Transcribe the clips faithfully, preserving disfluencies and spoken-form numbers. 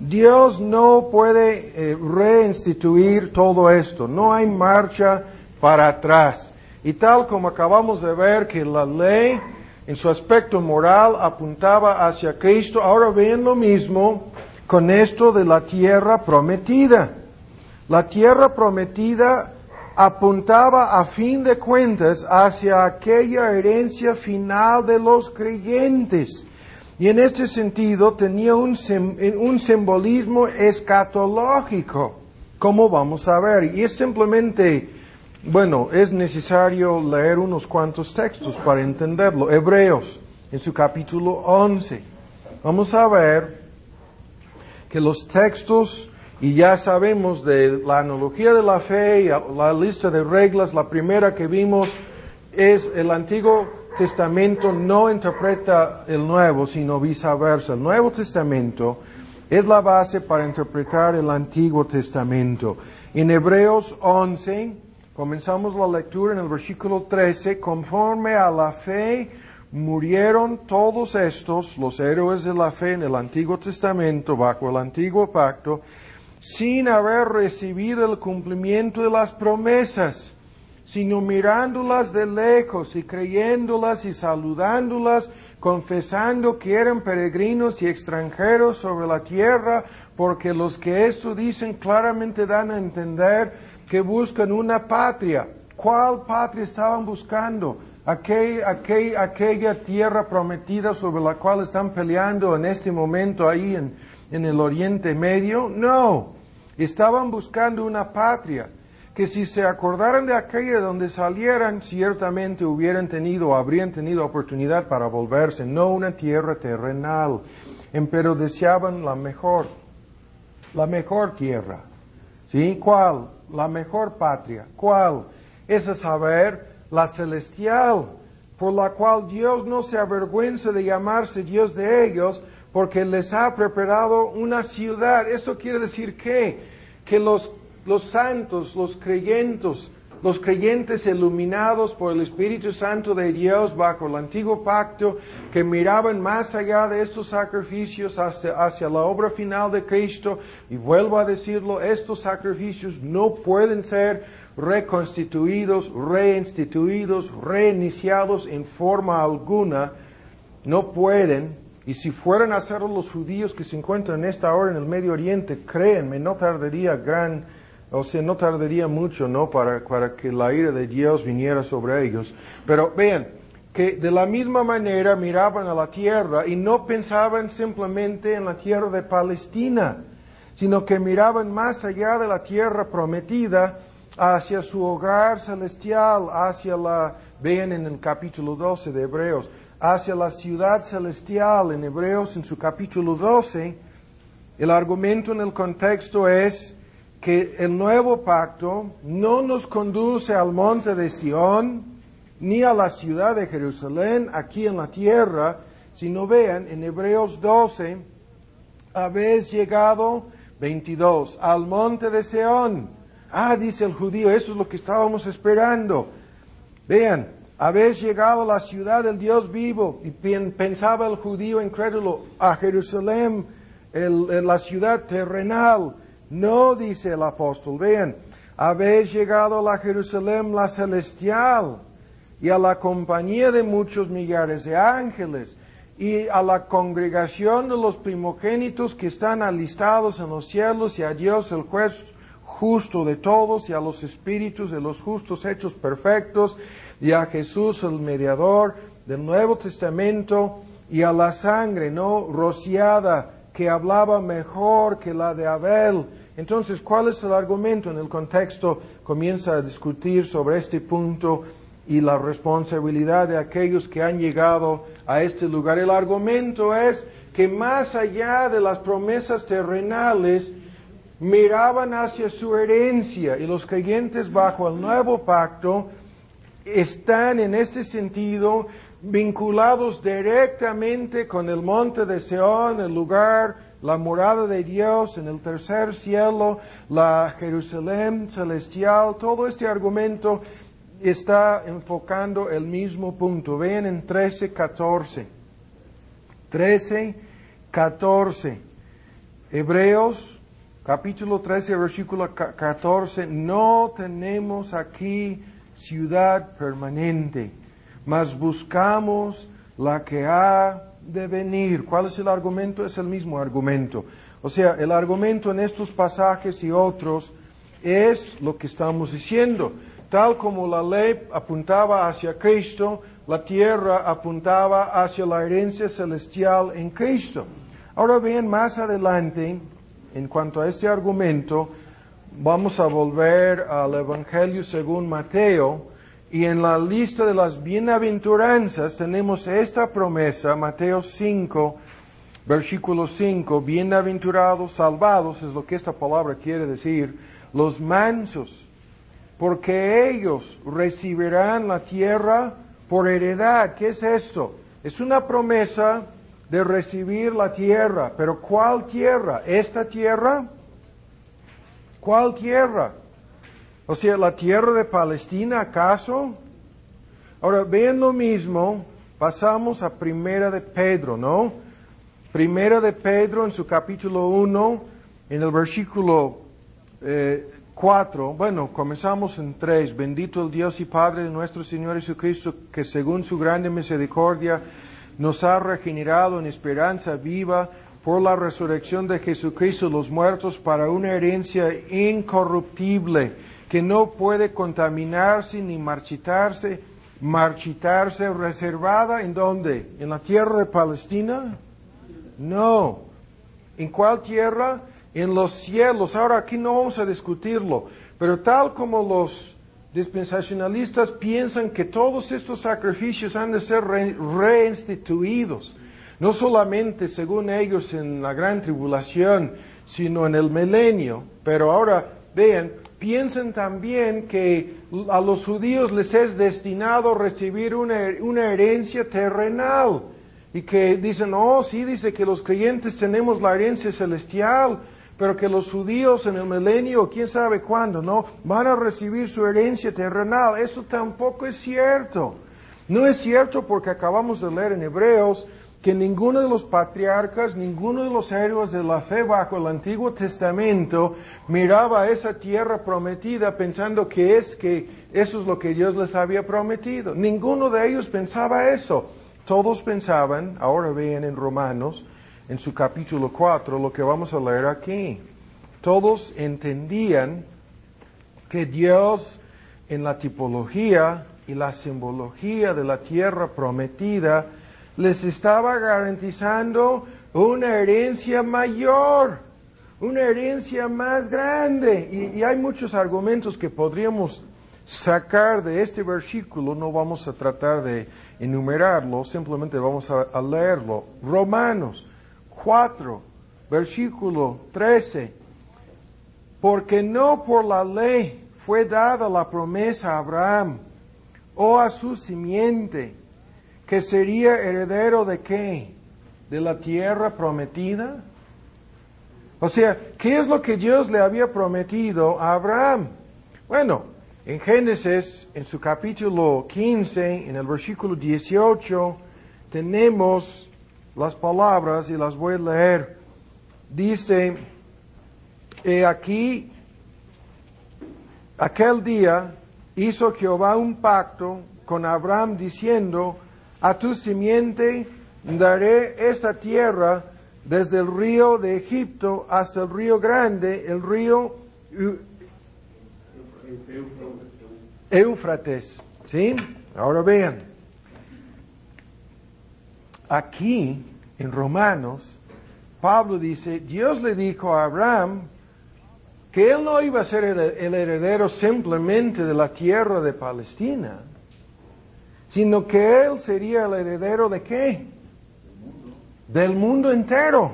Dios no puede eh, reinstituir todo esto, no hay marcha para atrás. Y tal como acabamos de ver que la ley en su aspecto moral apuntaba hacia Cristo, ahora ven lo mismo con esto de la tierra prometida. La tierra prometida apuntaba a fin de cuentas hacia aquella herencia final de los creyentes. Y en este sentido tenía un, un simbolismo escatológico, como vamos a ver. Y es simplemente, bueno, es necesario leer unos cuantos textos para entenderlo. Hebreos, en su capítulo once. Vamos a ver que los textos, y ya sabemos de la analogía de la fe, y la lista de reglas, la primera que vimos es el Antiguo Testamento no interpreta el Nuevo, sino viceversa. El Nuevo Testamento es la base para interpretar el Antiguo Testamento. En Hebreos once, comenzamos la lectura en el versículo trece, conforme a la fe murieron todos estos, los héroes de la fe en el Antiguo Testamento, bajo el Antiguo Pacto, sin haber recibido el cumplimiento de las promesas, sino mirándolas de lejos y creyéndolas y saludándolas, confesando que eran peregrinos y extranjeros sobre la tierra, porque los que esto dicen claramente dan a entender que buscan una patria. ¿Cuál patria estaban buscando? Aquel, aquel, aquella tierra prometida sobre la cual están peleando en este momento ahí en, en el Oriente Medio. No, estaban buscando una patria que si se acordaran de aquella donde salieran, ciertamente hubieran tenido, habrían tenido oportunidad para volverse, no una tierra terrenal, pero deseaban la mejor, la mejor tierra. ¿Sí? ¿Cuál? La mejor patria. ¿Cuál? Es a saber, la celestial, por la cual Dios no se avergüenza de llamarse Dios de ellos, porque les ha preparado una ciudad. Esto quiere decir que, que los Los santos, los creyentes, los creyentes iluminados por el Espíritu Santo de Dios bajo el antiguo pacto, que miraban más allá de estos sacrificios hacia, hacia la obra final de Cristo, y vuelvo a decirlo, estos sacrificios no pueden ser reconstituidos, reinstituidos, reiniciados en forma alguna, no pueden. Y si fueran a hacerlo los judíos que se encuentran en esta hora en el Medio Oriente, créanme, no tardaría gran O sea, no tardaría mucho, ¿no? Para, para que la ira de Dios viniera sobre ellos. Pero vean, que de la misma manera miraban a la tierra y no pensaban simplemente en la tierra de Palestina, sino que miraban más allá de la tierra prometida hacia su hogar celestial, hacia la, vean en el capítulo doce de Hebreos, hacia la ciudad celestial en Hebreos en su capítulo doce. El argumento en el contexto es que el nuevo pacto no nos conduce al monte de Sión, ni a la ciudad de Jerusalén, aquí en la tierra, sino vean, en Hebreos doce, habéis llegado, veintidós, al monte de Sión. Ah, dice el judío, eso es lo que estábamos esperando. Vean, habéis llegado a la ciudad del Dios vivo, y pensaba el judío incrédulo, a Jerusalén, el, el, la ciudad terrenal. No, dice el apóstol, vean, habéis llegado a la Jerusalén la celestial y a la compañía de muchos millares de ángeles y a la congregación de los primogénitos que están alistados en los cielos y a Dios el juez justo de todos y a los espíritus de los justos hechos perfectos y a Jesús el mediador del Nuevo Testamento y a la sangre no rociada que hablaba mejor que la de Abel. Entonces, ¿cuál es el argumento? En el contexto comienza a discutir sobre este punto y la responsabilidad de aquellos que han llegado a este lugar. El argumento es que más allá de las promesas terrenales, miraban hacia su herencia, y los creyentes bajo el nuevo pacto están en este sentido vinculados directamente con el monte de Sión, el lugar, la morada de Dios en el tercer cielo, la Jerusalén celestial. Todo este argumento está enfocando el mismo punto. Vean en trece, catorce. trece, catorce. Hebreos capítulo trece, versículo catorce, no tenemos aquí ciudad permanente, mas buscamos la que ha de venir. ¿Cuál es el argumento? Es el mismo argumento. O sea, el argumento en estos pasajes y otros es lo que estamos diciendo. Tal como la ley apuntaba hacia Cristo, la tierra apuntaba hacia la herencia celestial en Cristo. Ahora bien, más adelante, en cuanto a este argumento, vamos a volver al Evangelio según Mateo, y en la lista de las bienaventuranzas tenemos esta promesa, Mateo cinco, versículo cinco, bienaventurados, salvados, es lo que esta palabra quiere decir, los mansos, porque ellos recibirán la tierra por heredad. ¿Qué es esto? Es una promesa de recibir la tierra. ¿Pero cuál tierra? ¿Esta tierra? ¿Cuál tierra? O sea, ¿la tierra de Palestina acaso? Ahora, vean lo mismo, pasamos a Primera de Pedro, ¿no? Primera de Pedro en su capítulo uno, en el versículo eh, cuatro, bueno, comenzamos en tres. Bendito el Dios y Padre de nuestro Señor Jesucristo, que según su grande misericordia nos ha regenerado en esperanza viva por la resurrección de Jesucristo de los muertos para una herencia incorruptible, que no puede contaminarse ni marchitarse, marchitarse, reservada ¿en dónde? ¿En la tierra de Palestina? No. ¿En cuál tierra? En los cielos. Ahora aquí no vamos a discutirlo, pero tal como los dispensacionalistas piensan que todos estos sacrificios han de ser re- reinstituidos, no solamente según ellos en la gran tribulación, sino en el milenio. Pero ahora, vean, piensan también que a los judíos les es destinado recibir una, una herencia terrenal. Y que dicen, oh, sí, dice que los creyentes tenemos la herencia celestial, pero que los judíos en el milenio, quién sabe cuándo, ¿no? Van a recibir su herencia terrenal. Eso tampoco es cierto. No es cierto porque acabamos de leer en Hebreos que ninguno de los patriarcas, ninguno de los héroes de la fe bajo el Antiguo Testamento miraba a esa tierra prometida pensando que es que eso es lo que Dios les había prometido. Ninguno de ellos pensaba eso. Todos pensaban, ahora vean en Romanos, en su capítulo cuatro, lo que vamos a leer aquí. Todos entendían que Dios en la tipología y la simbología de la tierra prometida les estaba garantizando una herencia mayor, una herencia más grande. Y, y hay muchos argumentos que podríamos sacar de este versículo, no vamos a tratar de enumerarlo, simplemente vamos a, a leerlo. Romanos cuatro, versículo trece. Porque no por la ley fue dada la promesa a Abraham o a su simiente, que sería heredero de qué? ¿De la tierra prometida? O sea, ¿qué es lo que Dios le había prometido a Abraham? Bueno, en Génesis, en su capítulo quince, en el versículo dieciocho, tenemos las palabras y las voy a leer. Dice, he aquí, aquel día hizo Jehová un pacto con Abraham diciendo, a tu simiente daré esta tierra desde el río de Egipto hasta el río grande, el río Éufrates. ¿Sí? Ahora vean. Aquí, en Romanos, Pablo dice, Dios le dijo a Abraham que él no iba a ser el, el heredero simplemente de la tierra de Palestina, sino que él sería el heredero de qué? Del mundo entero.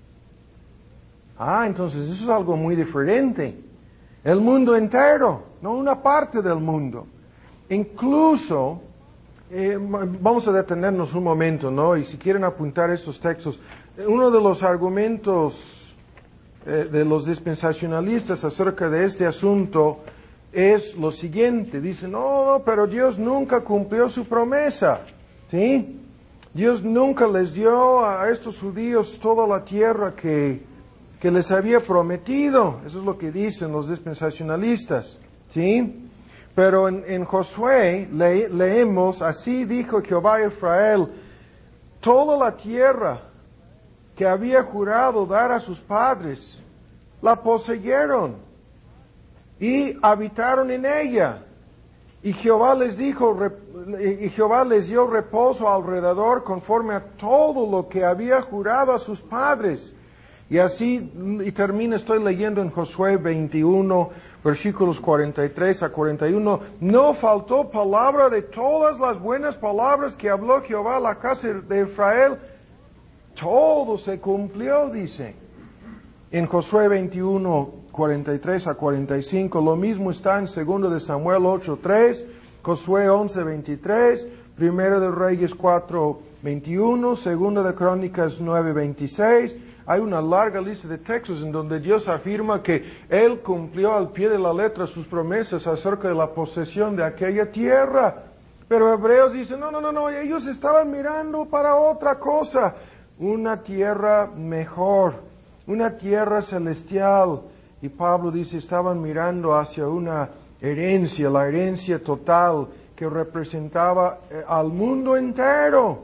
Ah, entonces eso es algo muy diferente. El mundo entero, no una parte del mundo. Incluso, eh, vamos a detenernos un momento, ¿no? Y si quieren apuntar estos textos, uno de los argumentos eh, de los dispensacionalistas acerca de este asunto es lo siguiente. Dicen, no, no, pero Dios nunca cumplió su promesa, ¿sí? Dios nunca les dio a estos judíos toda la tierra que, que les había prometido. Eso es lo que dicen los dispensacionalistas, ¿sí? Pero en, en Josué le, leemos, así dijo Jehová a Israel, toda la tierra que había jurado dar a sus padres, la poseyeron y habitaron en ella. Y Jehová les dijo, y Jehová les dio reposo alrededor conforme a todo lo que había jurado a sus padres. Y así, y termina, estoy leyendo en Josué veintiuno, versículos cuarenta y tres a cuarenta y uno, no faltó palabra de todas las buenas palabras que habló Jehová a la casa de Israel, todo se cumplió, dice. En Josué veintiuno, cuarenta y tres a cuarenta y cinco, lo mismo está en segundo de Samuel ocho, tres, Josué once, veintitrés, primero de Reyes cuatro, veintiuno, segunda de Crónicas nueve, veintiséis. Hay una larga lista de textos en donde Dios afirma que Él cumplió al pie de la letra sus promesas acerca de la posesión de aquella tierra. Pero Hebreos dice, no, no, no, no, ellos estaban mirando para otra cosa, una tierra mejor, una tierra celestial. Y Pablo dice, estaban mirando hacia una herencia, la herencia total que representaba eh, al mundo entero.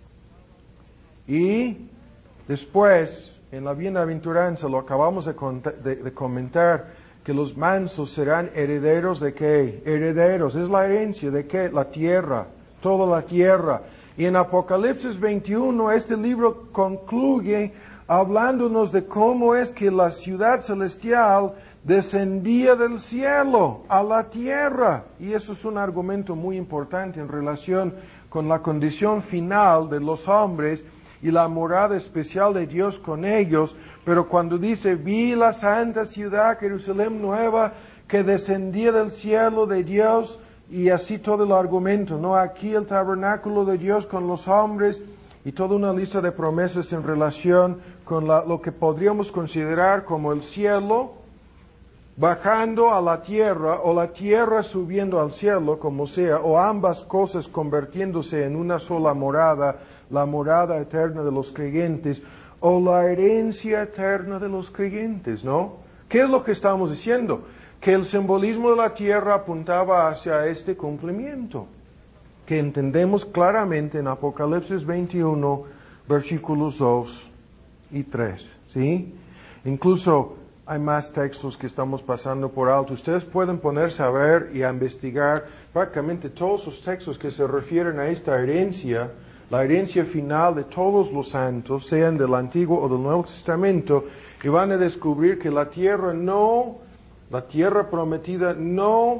Y después, en la bienaventuranza, lo acabamos de, de, de comentar, que los mansos serán herederos de qué? Herederos, es la herencia de qué? La tierra, toda la tierra. Y en Apocalipsis veintiuno, este libro concluye hablándonos de cómo es que la ciudad celestial descendía del cielo a la tierra. Y eso es un argumento muy importante en relación con la condición final de los hombres y la morada especial de Dios con ellos. Pero cuando dice, vi la santa ciudad, Jerusalén nueva, que descendía del cielo de Dios, y así todo el argumento, ¿no? Aquí el tabernáculo de Dios con los hombres, y toda una lista de promesas en relación con la, lo que podríamos considerar como el cielo bajando a la tierra, o la tierra subiendo al cielo, como sea, o ambas cosas convirtiéndose en una sola morada, la morada eterna de los creyentes, o la herencia eterna de los creyentes, ¿no? ¿Qué es lo que estamos diciendo? Que el simbolismo de la tierra apuntaba hacia este cumplimiento, que entendemos claramente en Apocalipsis veintiuno, versículos dos y tres, ¿sí? Incluso hay más textos que estamos pasando por alto. Ustedes pueden ponerse a ver y a investigar prácticamente todos los textos que se refieren a esta herencia, la herencia final de todos los santos, sean del Antiguo o del Nuevo Testamento, y van a descubrir que la tierra no, la tierra prometida no,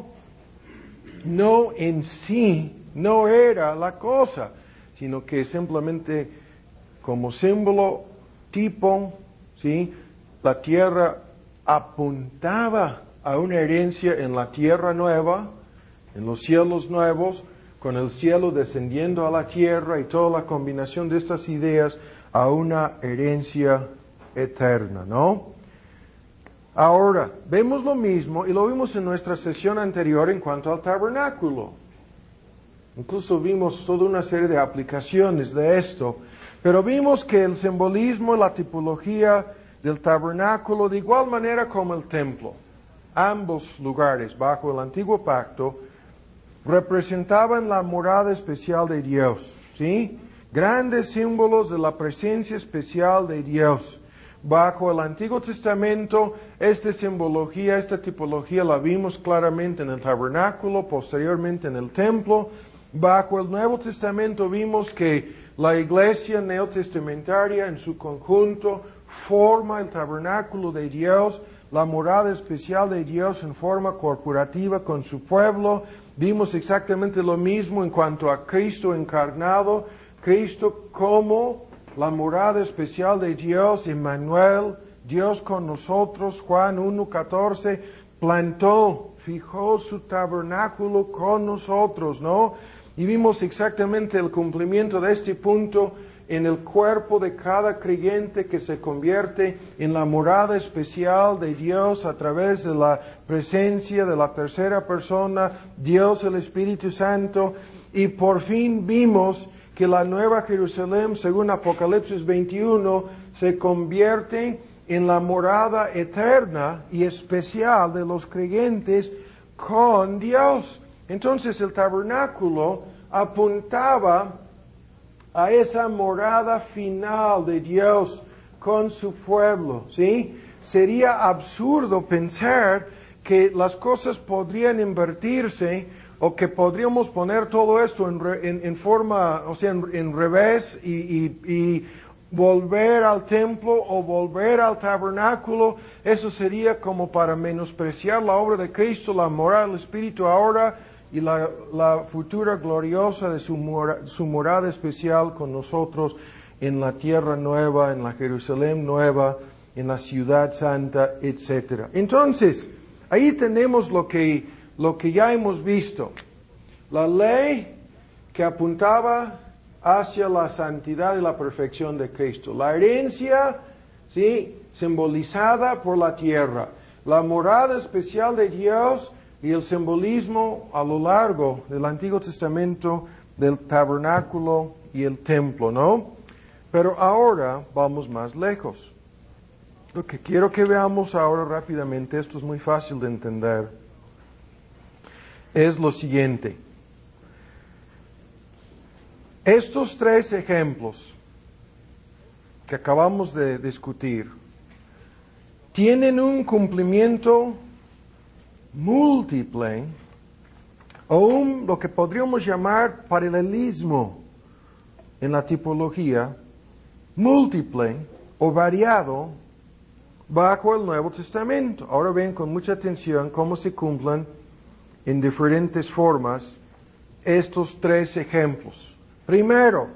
no en sí, no era la cosa, sino que simplemente como símbolo, tipo, ¿sí? La tierra apuntaba a una herencia en la tierra nueva, en los cielos nuevos, con el cielo descendiendo a la tierra y toda la combinación de estas ideas a una herencia eterna, ¿no? Ahora, vemos lo mismo y lo vimos en nuestra sesión anterior en cuanto al tabernáculo. Incluso vimos toda una serie de aplicaciones de esto, pero vimos que el simbolismo, la tipología del tabernáculo, de igual manera como el templo, ambos lugares bajo el antiguo pacto, representaban la morada especial de Dios, ¿sí? Grandes símbolos de la presencia especial de Dios. Bajo el Antiguo Testamento, esta simbología, esta tipología la vimos claramente en el tabernáculo, posteriormente en el templo. Bajo el Nuevo Testamento vimos que la iglesia neotestamentaria en su conjunto forma el tabernáculo de Dios, la morada especial de Dios en forma corporativa con su pueblo. Vimos exactamente lo mismo en cuanto a Cristo encarnado, Cristo como la morada especial de Dios, Emmanuel, Dios con nosotros, Juan uno, catorce, plantó, fijó su tabernáculo con nosotros, ¿no? Y vimos exactamente el cumplimiento de este punto en el cuerpo de cada creyente que se convierte en la morada especial de Dios a través de la presencia de la tercera persona, Dios el Espíritu Santo. Y por fin vimos que la Nueva Jerusalén, según Apocalipsis veintiuno, se convierte en la morada eterna y especial de los creyentes con Dios. Entonces el tabernáculo apuntaba a esa morada final de Dios con su pueblo, ¿sí? Sería absurdo pensar que las cosas podrían invertirse o que podríamos poner todo esto en, en, en forma, o sea, en, en revés y, y, y volver al templo o volver al tabernáculo. Eso sería como para menospreciar la obra de Cristo, la morada del Espíritu ahora y la, la futura gloriosa de su, mora, su morada especial con nosotros en la tierra nueva, en la Jerusalén nueva, en la ciudad santa, etcétera. Entonces, ahí tenemos lo que, lo que ya hemos visto. La ley que apuntaba hacia la santidad y la perfección de Cristo. La herencia, sí, simbolizada por la tierra. La morada especial de Dios y el simbolismo a lo largo del Antiguo Testamento del tabernáculo y el templo, ¿no? Pero ahora vamos más lejos. Lo que quiero que veamos ahora rápidamente, esto es muy fácil de entender, es lo siguiente. Estos tres ejemplos que acabamos de discutir tienen un cumplimiento múltiple o un, lo que podríamos llamar paralelismo en la tipología, múltiple o variado bajo el Nuevo Testamento. Ahora ven con mucha atención cómo se cumplen en diferentes formas estos tres ejemplos. Primero,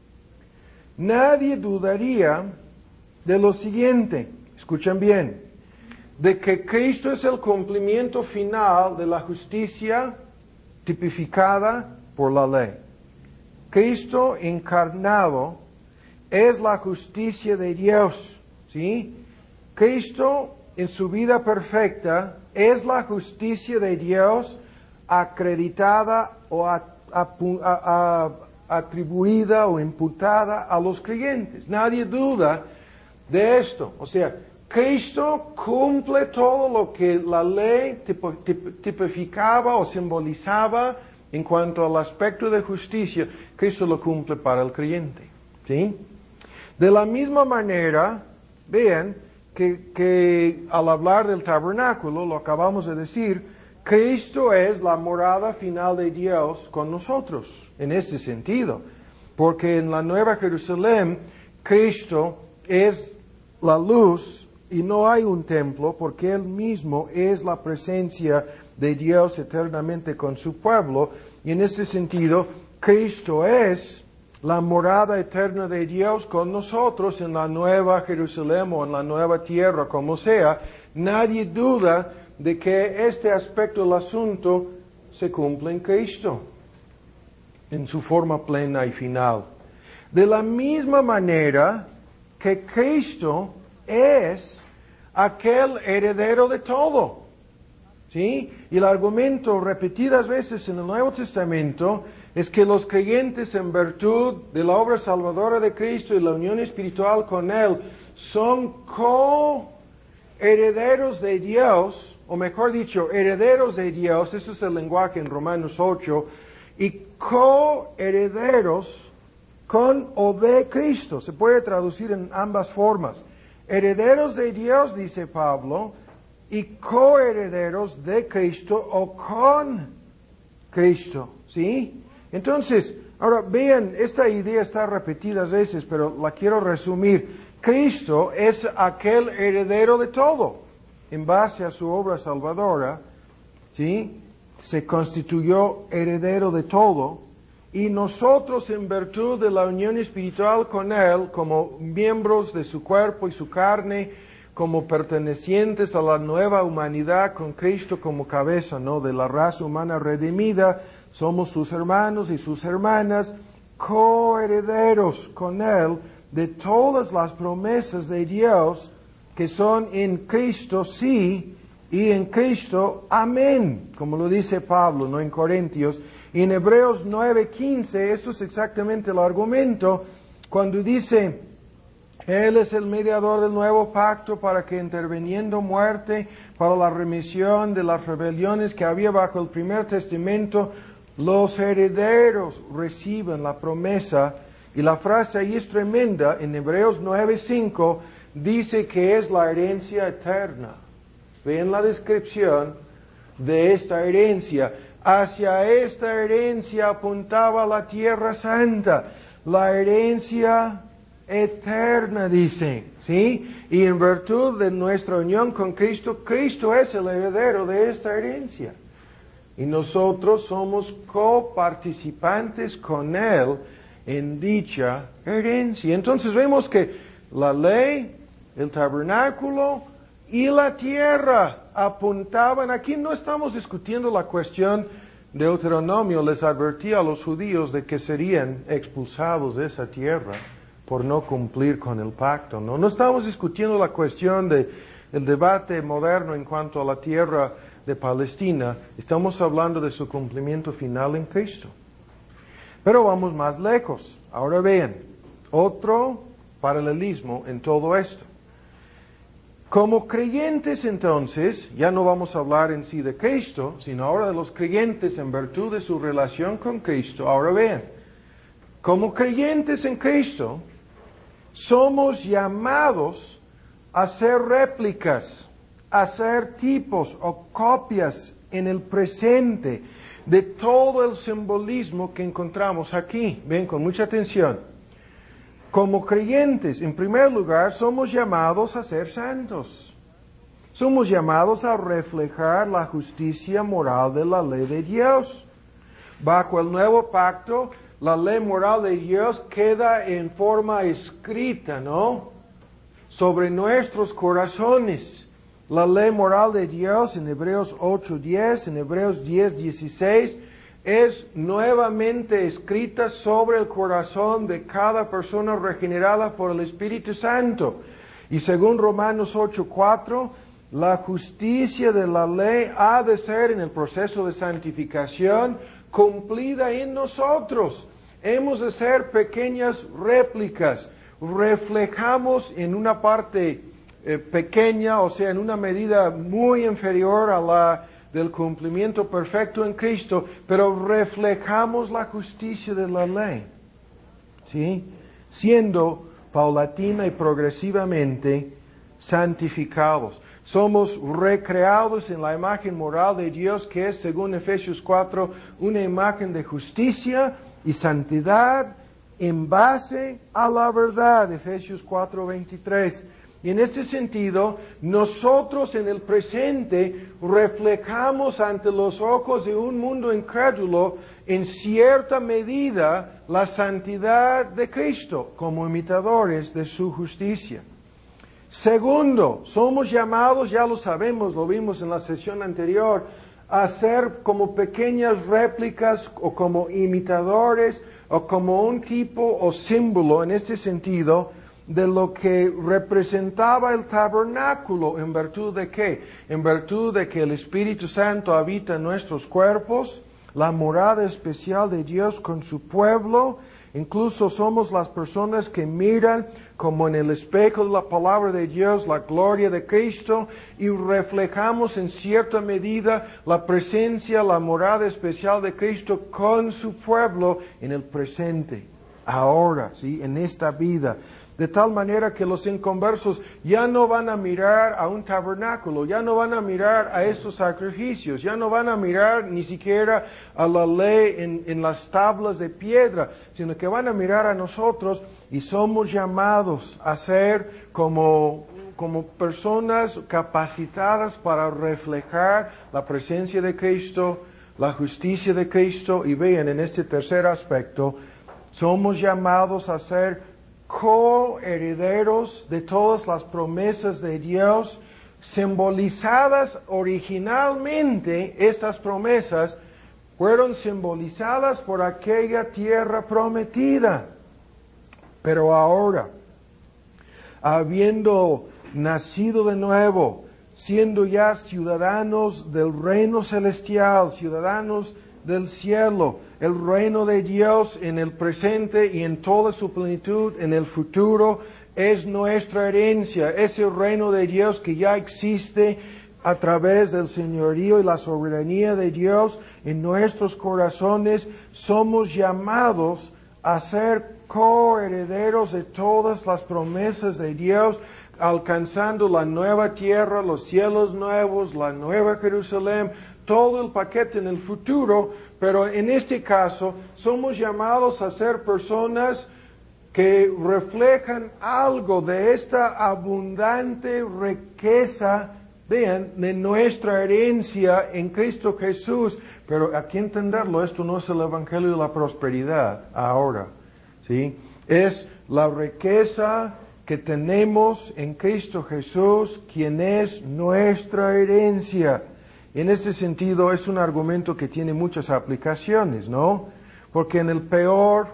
nadie dudaría de lo siguiente, escuchen bien, de que Cristo es el cumplimiento final de la justicia tipificada por la ley. Cristo encarnado es la justicia de Dios, ¿sí? Cristo en su vida perfecta es la justicia de Dios acreditada o a, a, a, a, atribuida o imputada a los creyentes. Nadie duda de esto. O sea, Cristo cumple todo lo que la ley tipo, tip, tipificaba o simbolizaba en cuanto al aspecto de justicia. Cristo lo cumple para el creyente, ¿sí? De la misma manera, vean que, que al hablar del tabernáculo, lo acabamos de decir, Cristo es la morada final de Dios con nosotros, en este sentido. Porque en la Nueva Jerusalén, Cristo es la luz y no hay un templo, porque Él mismo es la presencia de Dios eternamente con su pueblo. Y en este sentido, Cristo es la morada eterna de Dios con nosotros en la Nueva Jerusalén o en la nueva tierra, como sea. Nadie duda de que este aspecto del asunto se cumple en Cristo, en su forma plena y final. De la misma manera que Cristo es aquel heredero de todo, ¿sí? Y el argumento repetidas veces en el Nuevo Testamento es que los creyentes en virtud de la obra salvadora de Cristo y la unión espiritual con Él son co-herederos de Dios, o mejor dicho, herederos de Dios, ese es el lenguaje en Romanos ocho, y co-herederos con o de Cristo. Se puede traducir en ambas formas. Herederos de Dios, dice Pablo, y coherederos de Cristo o con Cristo, ¿sí? Entonces, ahora vean, esta idea está repetida veces, pero la quiero resumir. Cristo es aquel heredero de todo. En base a su obra salvadora, ¿sí? Se constituyó heredero de todo. Y nosotros, en virtud de la unión espiritual con Él, como miembros de su cuerpo y su carne, como pertenecientes a la nueva humanidad con Cristo como cabeza, ¿no? De la raza humana redimida, somos sus hermanos y sus hermanas, coherederos con Él de todas las promesas de Dios que son en Cristo sí y en Cristo amén, como lo dice Pablo, ¿no? En Corintios. Y en Hebreos nueve quince, esto es exactamente el argumento, cuando dice, Él es el mediador del nuevo pacto para que interviniendo muerte para la remisión de las rebeliones que había bajo el primer testamento, los herederos reciban la promesa. Y la frase ahí es tremenda, en Hebreos nueve cinco dice que es la herencia eterna. Ven la descripción de esta herencia. Hacia esta herencia apuntaba la tierra santa, la herencia eterna, dice, ¿sí? Y en virtud de nuestra unión con Cristo, Cristo es el heredero de esta herencia. Y nosotros somos coparticipantes con Él en dicha herencia. Entonces vemos que la ley, el tabernáculo y la tierra apuntaban. Aquí no estamos discutiendo la cuestión. Deuteronomio les advertía a los judíos de que serían expulsados de esa tierra por no cumplir con el pacto. No, no estamos discutiendo la cuestión de el debate moderno en cuanto a la tierra de Palestina. Estamos hablando de su cumplimiento final en Cristo. Pero vamos más lejos. Ahora vean, otro paralelismo en todo esto. Como creyentes entonces, ya no vamos a hablar en sí de Cristo, sino ahora de los creyentes en virtud de su relación con Cristo. Ahora vean, como creyentes en Cristo, somos llamados a ser réplicas, a ser tipos o copias en el presente de todo el simbolismo que encontramos aquí. Ven con mucha atención. Como creyentes, en primer lugar, somos llamados a ser santos. Somos llamados a reflejar la justicia moral de la ley de Dios. Bajo el nuevo pacto, la ley moral de Dios queda en forma escrita, ¿no? Sobre nuestros corazones. La ley moral de Dios en Hebreos ocho diez, en Hebreos diez dieciséis, es nuevamente escrita sobre el corazón de cada persona regenerada por el Espíritu Santo. Y según Romanos ocho cuatro, la justicia de la ley ha de ser en el proceso de santificación cumplida en nosotros. Hemos de ser pequeñas réplicas. Reflejamos en una parte eh, pequeña, o sea, en una medida muy inferior a la del cumplimiento perfecto en Cristo, pero reflejamos la justicia de la ley, ¿sí? Siendo paulatina y progresivamente santificados. Somos recreados en la imagen moral de Dios, que es, según Efesios cuatro, una imagen de justicia y santidad en base a la verdad, Efesios cuatro veintitrés. Y en este sentido, nosotros en el presente reflejamos ante los ojos de un mundo incrédulo en cierta medida la santidad de Cristo como imitadores de su justicia. Segundo, somos llamados, ya lo sabemos, lo vimos en la sesión anterior, a ser como pequeñas réplicas o como imitadores o como un tipo o símbolo en este sentido de lo que representaba el tabernáculo. ¿En virtud de qué? En virtud de que el Espíritu Santo habita en nuestros cuerpos, la morada especial de Dios con su pueblo. Incluso somos las personas que miran como en el espejo de la palabra de Dios la gloria de Cristo y reflejamos en cierta medida la presencia, la morada especial de Cristo con su pueblo en el presente, ahora, ¿sí? En esta vida. De tal manera que los inconversos ya no van a mirar a un tabernáculo, ya no van a mirar a estos sacrificios, ya no van a mirar ni siquiera a la ley en, en las tablas de piedra, sino que van a mirar a nosotros y somos llamados a ser como, como personas capacitadas para reflejar la presencia de Cristo, la justicia de Cristo. Y vean, en este tercer aspecto, somos llamados a ser coherederos de todas las promesas de Dios, simbolizadas originalmente. Estas promesas fueron simbolizadas por aquella tierra prometida. Pero ahora, habiendo nacido de nuevo, siendo ya ciudadanos del reino celestial, ciudadanos del cielo, el reino de Dios en el presente y en toda su plenitud en el futuro, es nuestra herencia, es el reino de Dios que ya existe a través del señorío y la soberanía de Dios en nuestros corazones. Somos llamados a ser coherederos de todas las promesas de Dios, alcanzando la nueva tierra, los cielos nuevos, la nueva Jerusalén, todo el paquete en el futuro. Pero en este caso somos llamados a ser personas que reflejan algo de esta abundante riqueza, vean, de nuestra herencia en Cristo Jesús. Pero hay que entenderlo, esto no es el Evangelio de la prosperidad ahora, ¿sí? Es la riqueza que tenemos en Cristo Jesús, quien es nuestra herencia. En este sentido es un argumento que tiene muchas aplicaciones, ¿no? Porque en el peor,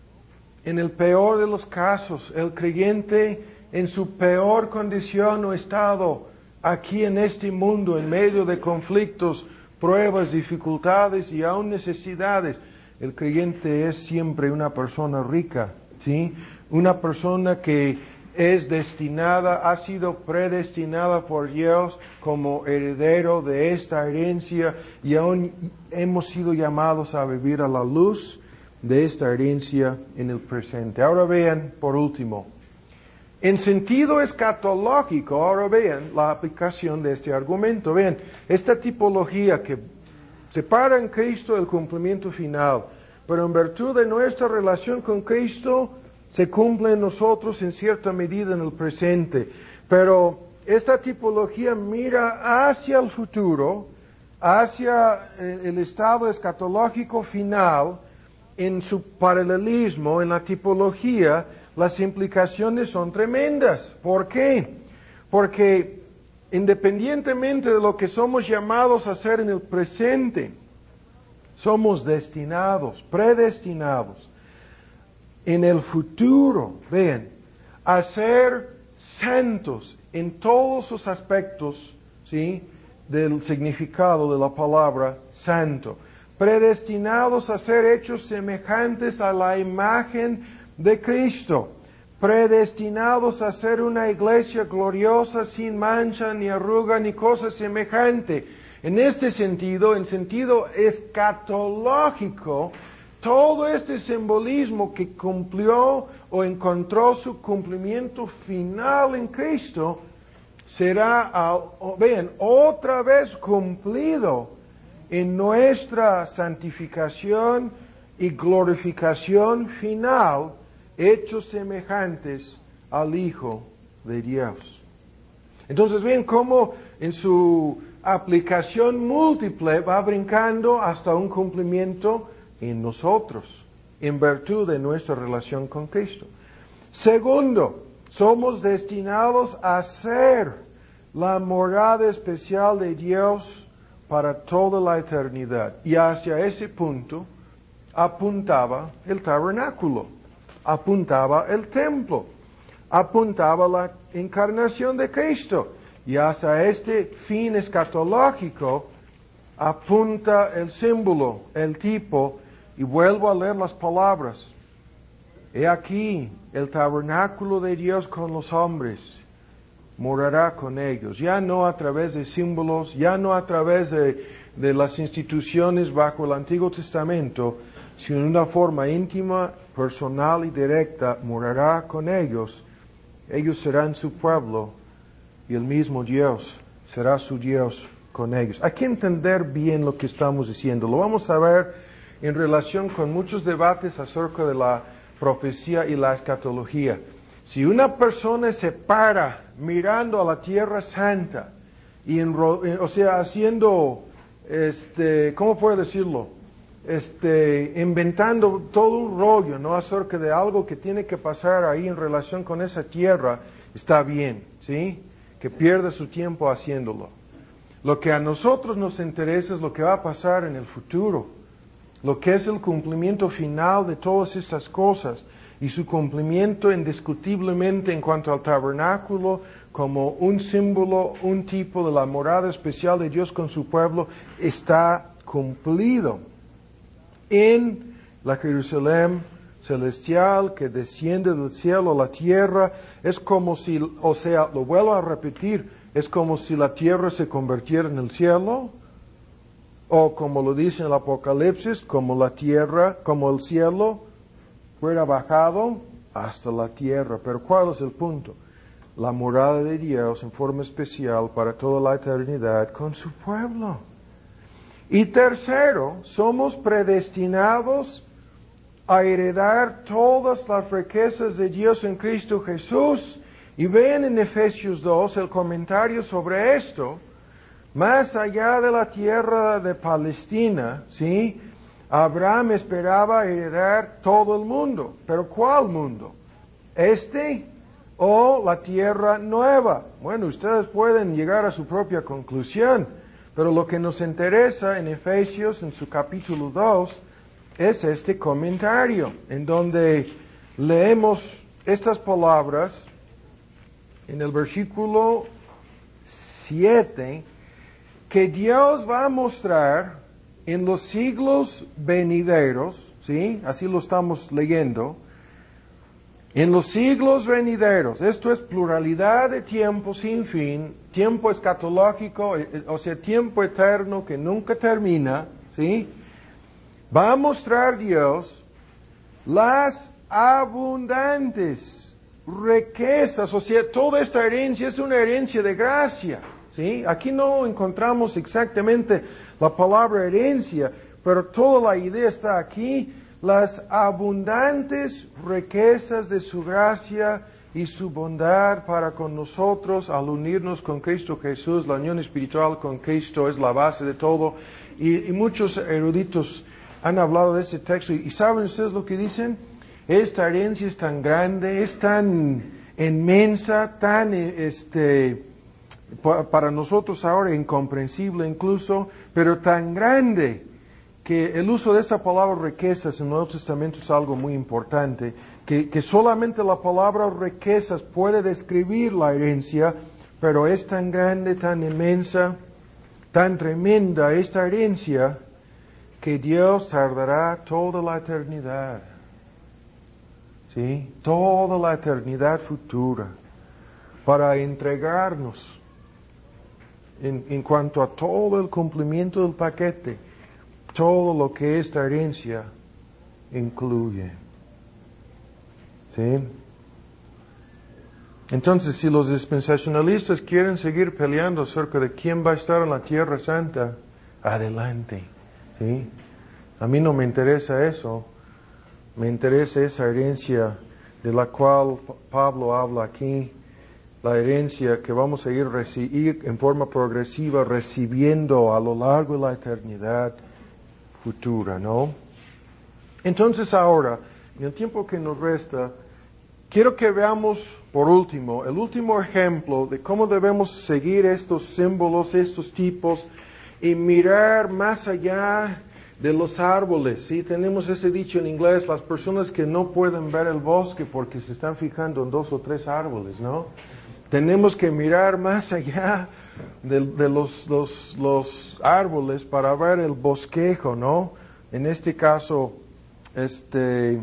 en el peor de los casos, el creyente en su peor condición o estado, aquí en este mundo, en medio de conflictos, pruebas, dificultades y aún necesidades, el creyente es siempre una persona rica, ¿sí? Una persona que es destinada, ha sido predestinada por Dios como heredero de esta herencia, y aún hemos sido llamados a vivir a la luz de esta herencia en el presente. Ahora vean, por último, en sentido escatológico, ahora vean la aplicación de este argumento. Vean, esta tipología que separa en Cristo el cumplimiento final, pero en virtud de nuestra relación con Cristo, se cumple en nosotros en cierta medida en el presente. Pero esta tipología mira hacia el futuro, hacia el estado escatológico final. En su paralelismo, en la tipología, las implicaciones son tremendas. ¿Por qué? Porque independientemente de lo que somos llamados a hacer en el presente, somos destinados, predestinados, en el futuro, vean, a ser santos en todos sus aspectos, ¿sí?, del significado de la palabra santo. Predestinados a ser hechos semejantes a la imagen de Cristo. Predestinados a ser una iglesia gloriosa, sin mancha, ni arruga, ni cosa semejante. En este sentido, en sentido escatológico, todo este simbolismo que cumplió o encontró su cumplimiento final en Cristo, será, vean, otra vez cumplido en nuestra santificación y glorificación final, hechos semejantes al Hijo de Dios. Entonces, ven cómo en su aplicación múltiple va brincando hasta un cumplimiento en nosotros, en virtud de nuestra relación con Cristo. Segundo, somos destinados a ser la morada especial de Dios para toda la eternidad. Y hacia ese punto apuntaba el tabernáculo, apuntaba el templo, apuntaba la encarnación de Cristo. Y hacia este fin escatológico apunta el símbolo, el tipo, y vuelvo a leer las palabras. He aquí el tabernáculo de Dios con los hombres, morará con ellos, ya no a través de símbolos, ya no a través de, de las instituciones bajo el Antiguo Testamento, sino de una forma íntima, personal y directa, morará con ellos. Ellos serán su pueblo y el mismo Dios será su Dios con ellos. Hay que entender bien lo que estamos diciendo. Lo vamos a ver en relación con muchos debates acerca de la profecía y la escatología. Si una persona se para mirando a la tierra santa y en, o sea, haciendo, este, ¿cómo puedo decirlo? Este, inventando todo un rollo, ¿no?, acerca de algo que tiene que pasar ahí en relación con esa tierra, está bien, ¿sí?, que pierda su tiempo haciéndolo. Lo que a nosotros nos interesa es lo que va a pasar en el futuro, lo que es el cumplimiento final de todas estas cosas, y su cumplimiento indiscutiblemente en cuanto al tabernáculo como un símbolo, un tipo de la morada especial de Dios con su pueblo, está cumplido en la Jerusalén celestial que desciende del cielo a la tierra. Es como si, o sea, lo vuelvo a repetir, es como si la tierra se convirtiera en el cielo. O como lo dice en el Apocalipsis, como la tierra, como el cielo fuera bajado hasta la tierra. Pero ¿cuál es el punto? La morada de Dios en forma especial para toda la eternidad con su pueblo. Y tercero, somos predestinados a heredar todas las riquezas de Dios en Cristo Jesús. Y vean en Efesios dos el comentario sobre esto. Más allá de la tierra de Palestina, ¿sí? Abraham esperaba heredar todo el mundo. ¿Pero cuál mundo? ¿Este o la tierra nueva? Bueno, ustedes pueden llegar a su propia conclusión, pero lo que nos interesa en Efesios, en su capítulo dos, es este comentario, en donde leemos estas palabras en el versículo siete, que Dios va a mostrar en los siglos venideros, ¿sí? Así lo estamos leyendo. En los siglos venideros, esto es pluralidad de tiempo sin fin, tiempo escatológico, o sea, tiempo eterno que nunca termina, ¿sí? Va a mostrar Dios las abundantes riquezas, o sea, toda esta herencia es una herencia de gracia. ¿Sí? Aquí no encontramos exactamente la palabra herencia, pero toda la idea está aquí. Las abundantes riquezas de su gracia y su bondad para con nosotros al unirnos con Cristo Jesús. La unión espiritual con Cristo es la base de todo. Y, y muchos eruditos han hablado de ese texto. ¿Y saben ustedes lo que dicen? Esta herencia es tan grande, es tan inmensa, tan este... para nosotros ahora incomprensible incluso, pero tan grande que el uso de esa palabra riquezas en el Nuevo Testamento es algo muy importante, que, que solamente la palabra riquezas puede describir la herencia, pero es tan grande, tan inmensa, tan tremenda esta herencia, que Dios tardará toda la eternidad, ¿sí? Toda la eternidad futura, para entregarnos En, en cuanto a todo el cumplimiento del paquete, todo lo que esta herencia incluye. ¿Sí? Entonces, si los dispensacionalistas quieren seguir peleando acerca de quién va a estar en la Tierra Santa, adelante. ¿Sí? A mí no me interesa eso. Me interesa esa herencia de la cual Pablo habla aquí. La herencia que vamos a ir, ir en forma progresiva recibiendo a lo largo de la eternidad futura, ¿no? Entonces ahora, en el tiempo que nos resta, quiero que veamos por último, el último ejemplo de cómo debemos seguir estos símbolos, estos tipos, y mirar más allá de los árboles. ¿Sí? Tenemos ese dicho en inglés, las personas que no pueden ver el bosque porque se están fijando en dos o tres árboles, ¿no? Tenemos que mirar más allá de, de los, los, los árboles para ver el bosquejo, ¿no? En este caso, este,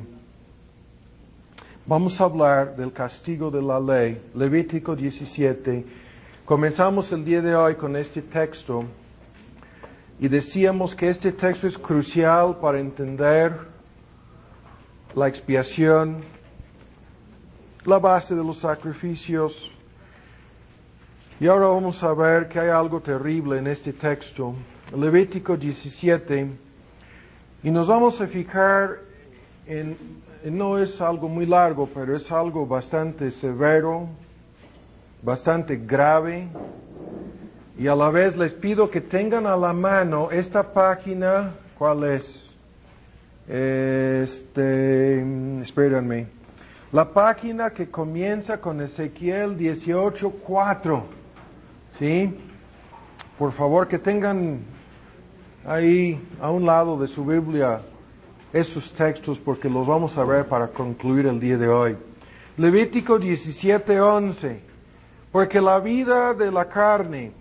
vamos a hablar del castigo de la ley, Levítico diecisiete. Comenzamos el día de hoy con este texto y decíamos que este texto es crucial para entender la expiación, la base de los sacrificios. Y ahora vamos a ver que hay algo terrible en este texto, Levítico diecisiete, y nos vamos a fijar en, en, no es algo muy largo, pero es algo bastante severo, bastante grave, y a la vez les pido que tengan a la mano esta página, ¿cuál es? Este, espérenme, la página que comienza con Ezequiel dieciocho cuatro. ¿Sí? Por favor, que tengan ahí a un lado de su Biblia esos textos porque los vamos a ver para concluir el día de hoy. Levítico diecisiete once. Porque la vida de la carne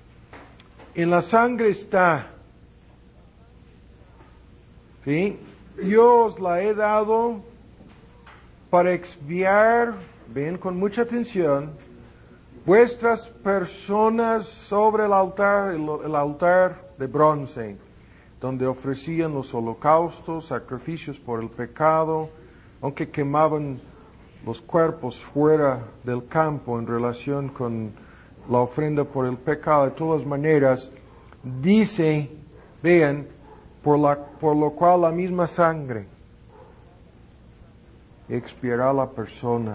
en la sangre está. ¿Sí? yo os la he dado para expiar, ven con mucha atención, vuestras personas sobre el altar, el, el altar de bronce, donde ofrecían los holocaustos, sacrificios por el pecado, aunque quemaban los cuerpos fuera del campo en relación con la ofrenda por el pecado. De todas maneras, dice, vean, por, la, por lo cual la misma sangre expiará la persona.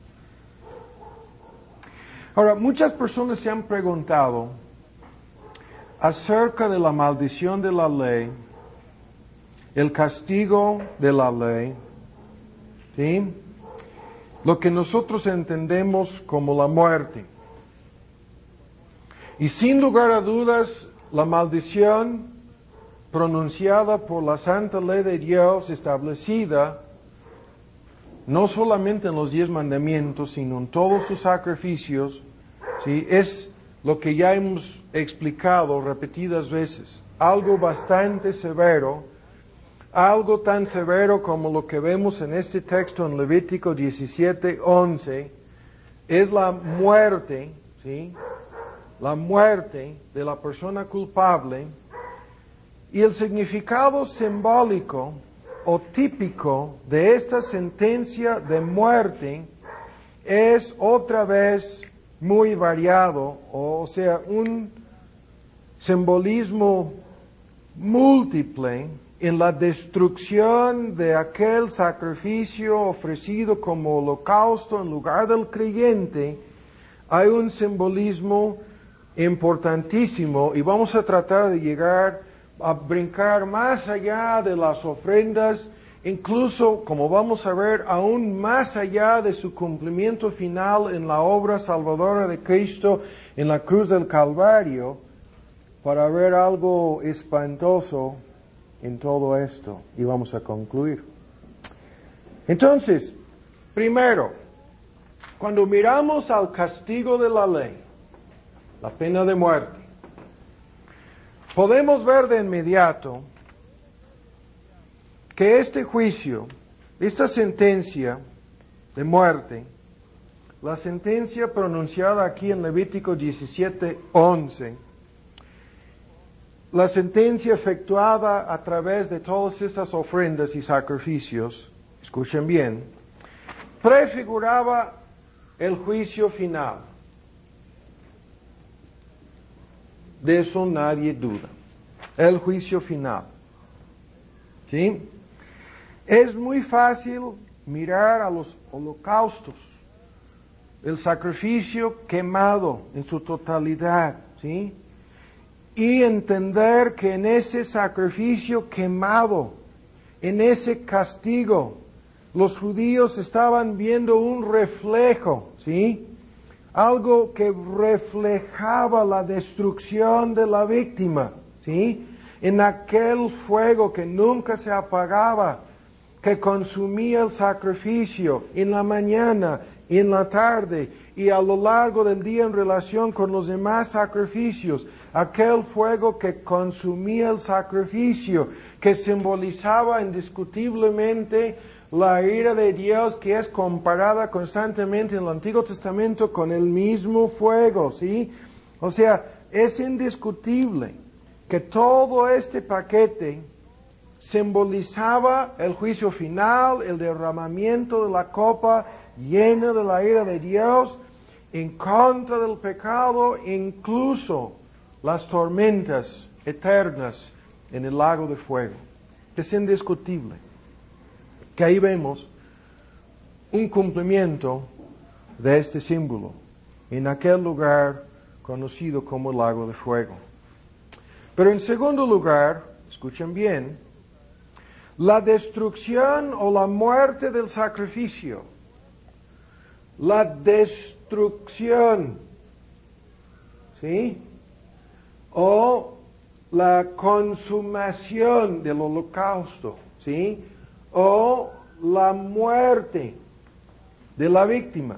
Ahora, muchas personas se han preguntado acerca de la maldición de la ley, el castigo de la ley, ¿sí? Lo que nosotros entendemos como la muerte. Y sin lugar a dudas, la maldición pronunciada por la santa ley de Dios establecida no solamente en los diez mandamientos, sino en todos sus sacrificios, ¿sí? Es lo que ya hemos explicado repetidas veces, algo bastante severo, algo tan severo como lo que vemos en este texto en Levítico diecisiete, once, es la muerte, ¿sí? La muerte de la persona culpable, y el significado simbólico o típico de esta sentencia de muerte es otra vez muy variado, o sea, un simbolismo múltiple en la destrucción de aquel sacrificio ofrecido como holocausto en lugar del creyente. Hay un simbolismo importantísimo y vamos a tratar de llegar a brincar más allá de las ofrendas, incluso, como vamos a ver, aún más allá de su cumplimiento final en la obra salvadora de Cristo en la cruz del Calvario, para ver algo espantoso en todo esto. Y vamos a concluir. Entonces, primero, cuando miramos al castigo de la ley, la pena de muerte, podemos ver de inmediato que este juicio, esta sentencia de muerte, la sentencia pronunciada aquí en Levítico diecisiete, once, la sentencia efectuada a través de todas estas ofrendas y sacrificios, escuchen bien, prefiguraba el juicio final. De eso nadie duda. El juicio final. ¿Sí? Es muy fácil mirar a los holocaustos, el sacrificio quemado en su totalidad, ¿sí? Y entender que en ese sacrificio quemado, en ese castigo, los judíos estaban viendo un reflejo, ¿sí? Algo que reflejaba la destrucción de la víctima, ¿sí? En aquel fuego que nunca se apagaba, que consumía el sacrificio en la mañana, en la tarde y a lo largo del día en relación con los demás sacrificios. Aquel fuego que consumía el sacrificio, que simbolizaba indiscutiblemente la ira de Dios, que es comparada constantemente en el Antiguo Testamento con el mismo fuego, ¿sí? O sea, es indiscutible que todo este paquete simbolizaba el juicio final, el derramamiento de la copa llena de la ira de Dios en contra del pecado, incluso las tormentas eternas en el lago de fuego. Es indiscutible que ahí vemos un cumplimiento de este símbolo en aquel lugar conocido como el lago de fuego. Pero en segundo lugar, escuchen bien, la destrucción o la muerte del sacrificio, la destrucción, ¿sí? O la consumación del holocausto, ¿sí? O la muerte de la víctima,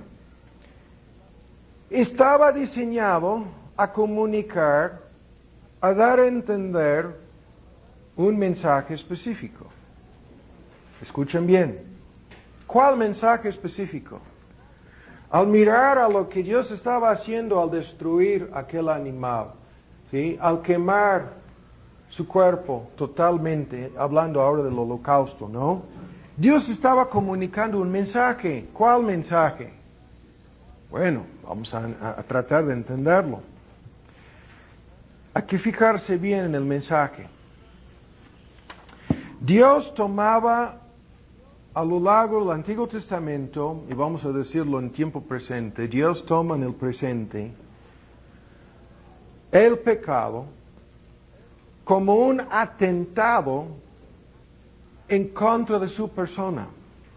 estaba diseñado a comunicar, a dar a entender un mensaje específico. Escuchen bien. ¿Cuál mensaje específico? Al mirar a lo que Dios estaba haciendo al destruir aquel animal, ¿sí? Al quemar su cuerpo totalmente, hablando ahora del holocausto, ¿no? Dios estaba comunicando un mensaje. ¿Cuál mensaje? Bueno, vamos a, a tratar de entenderlo. Hay que fijarse bien en el mensaje. Dios tomaba a lo largo del Antiguo Testamento, y vamos a decirlo en tiempo presente, Dios toma en el presente el pecado como un atentado en contra de su persona.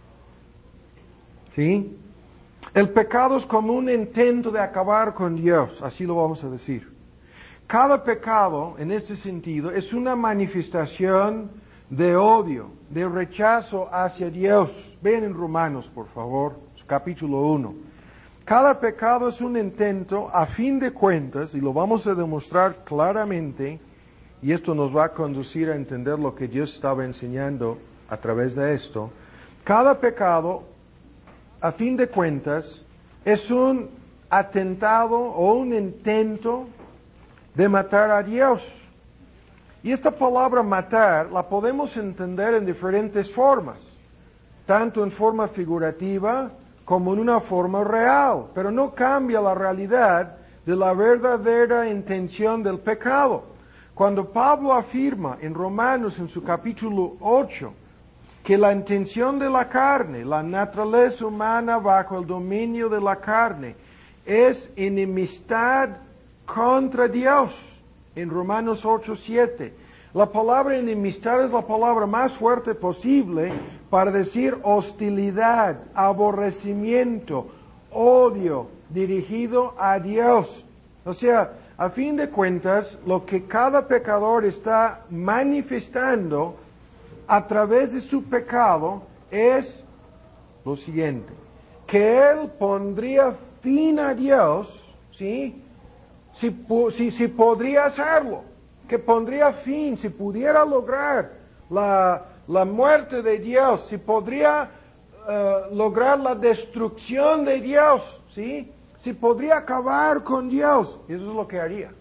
¿Sí? El pecado es como un intento de acabar con Dios, así lo vamos a decir. Cada pecado, en este sentido, es una manifestación de odio, de rechazo hacia Dios. Vean en Romanos, por favor, capítulo uno. Cada pecado es un intento, a fin de cuentas, y lo vamos a demostrar claramente, y esto nos va a conducir a entender lo que Dios estaba enseñando a través de esto. Cada pecado, a fin de cuentas, es un atentado o un intento de matar a Dios. Y esta palabra matar la podemos entender en diferentes formas, tanto en forma figurativa como en una forma real, pero no cambia la realidad de la verdadera intención del pecado. Cuando Pablo afirma en Romanos en su capítulo ocho que la intención de la carne, la naturaleza humana bajo el dominio de la carne, es enemistad contra Dios, en Romanos ocho siete. La palabra enemistad es la palabra más fuerte posible para decir hostilidad, aborrecimiento, odio dirigido a Dios. O sea, a fin de cuentas, lo que cada pecador está manifestando a través de su pecado es lo siguiente: que él pondría fin a Dios, ¿sí? Si, si, si podría hacerlo, que pondría fin, si pudiera lograr la, la muerte de Dios, si podría uh, lograr la destrucción de Dios, ¿sí? Si podría acabar con Dios, eso es lo que haría.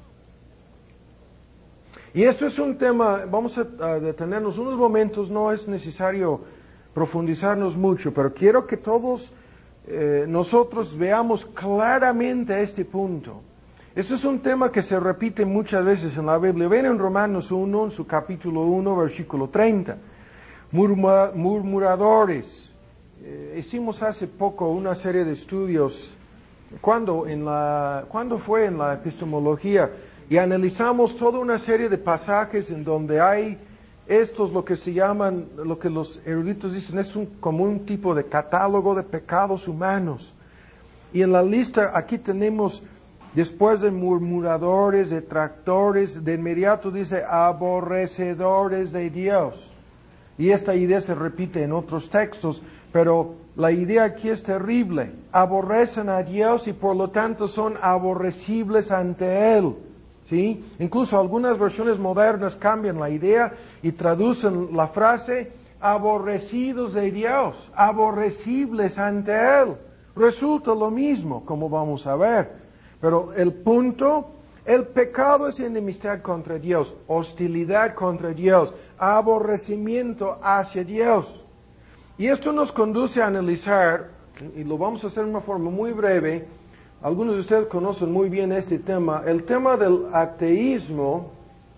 Y esto es un tema, vamos a, a detenernos unos momentos, no es necesario profundizarnos mucho, pero quiero que todos eh, nosotros veamos claramente este punto. Este es un tema que se repite muchas veces en la Biblia. Ven en Romanos uno, en su capítulo uno, versículo treinta. Murmura, murmuradores. Eh, hicimos hace poco una serie de estudios. ¿Cuándo? En la, ¿Cuándo fue en la epistemología? Y analizamos toda una serie de pasajes en donde hay estos, lo que se llaman, lo que los eruditos dicen, es un, como un tipo de catálogo de pecados humanos. Y en la lista aquí tenemos, después de murmuradores, detractores, de inmediato dice aborrecedores de Dios. Y esta idea se repite en otros textos, pero la idea aquí es terrible. Aborrecen a Dios y por lo tanto son aborrecibles ante Él. ¿Sí? Incluso algunas versiones modernas cambian la idea y traducen la frase aborrecidos de Dios, aborrecibles ante Él. Resulta lo mismo, como vamos a ver. Pero el punto, el pecado es enemistad contra Dios, hostilidad contra Dios, aborrecimiento hacia Dios. Y esto nos conduce a analizar, y lo vamos a hacer de una forma muy breve. Algunos de ustedes conocen muy bien este tema, el tema del ateísmo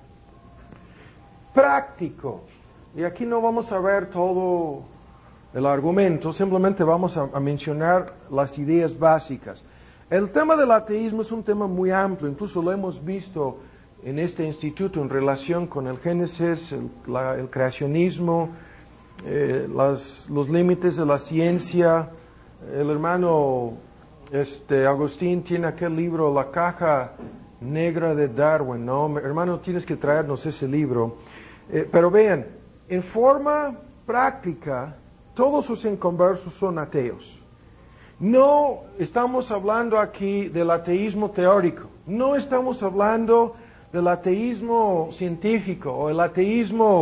práctico. Y aquí no vamos a ver todo el argumento, simplemente vamos a, a mencionar las ideas básicas. El tema del ateísmo es un tema muy amplio, incluso lo hemos visto en este instituto en relación con el Génesis, el, la, el creacionismo, eh, las, los límites de la ciencia. El hermano Este, Agustín tiene aquel libro, La caja negra de Darwin, ¿no? Hermano, tienes que traernos ese libro. Eh, pero vean, en forma práctica, todos sus inconversos son ateos. No estamos hablando aquí del ateísmo teórico, no estamos hablando del ateísmo científico o el ateísmo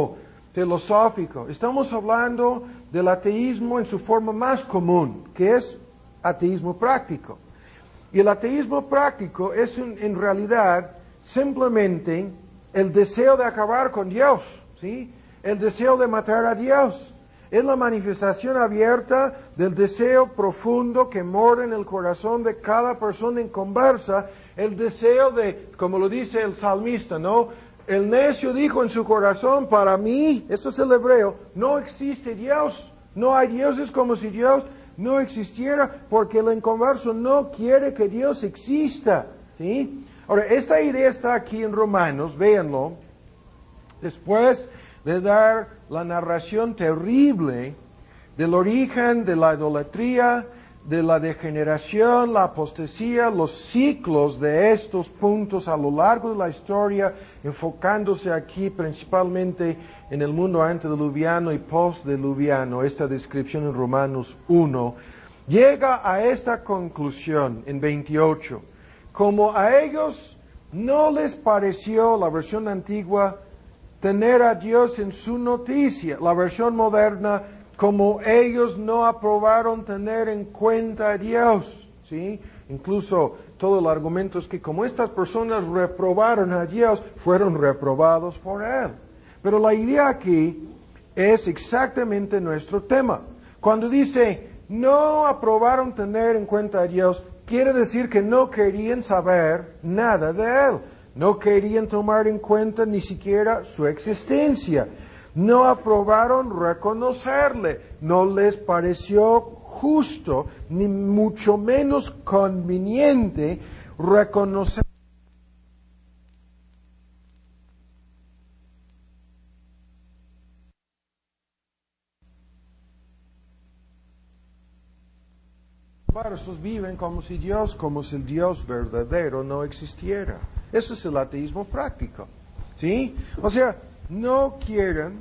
filosófico. Estamos hablando del ateísmo en su forma más común, que es ateísmo práctico. Y el ateísmo práctico es un, en realidad simplemente el deseo de acabar con Dios, ¿sí? El deseo de matar a Dios. Es la manifestación abierta del deseo profundo que mora en el corazón de cada persona en conversa, el deseo de, como lo dice el salmista, ¿no? El necio dijo en su corazón, para mí, esto es el hebreo, no existe Dios, no hay dioses como si Dios no existiera, porque el inconverso no quiere que Dios exista, ¿sí? Ahora, esta idea está aquí en Romanos, véanlo, después de dar la narración terrible del origen de la idolatría, de la degeneración, la apostasía, los ciclos de estos puntos a lo largo de la historia, enfocándose aquí principalmente en el mundo antediluviano y postdiluviano, esta descripción en Romanos uno, llega a esta conclusión en veintiocho. Como a ellos no les pareció, la versión antigua, tener a Dios en su noticia, la versión moderna, como ellos no aprobaron tener en cuenta a Dios, ¿sí? Incluso todo el argumento es que como estas personas reprobaron a Dios, fueron reprobados por Él. Pero la idea aquí es exactamente nuestro tema. Cuando dice, no aprobaron tener en cuenta a Dios, quiere decir que no querían saber nada de Él. No querían tomar en cuenta ni siquiera su existencia. No aprobaron reconocerle. No les pareció justo, ni mucho menos conveniente reconocer. Esos viven como si Dios, como si el Dios verdadero no existiera. Eso es el ateísmo práctico, ¿sí? O sea, no quieren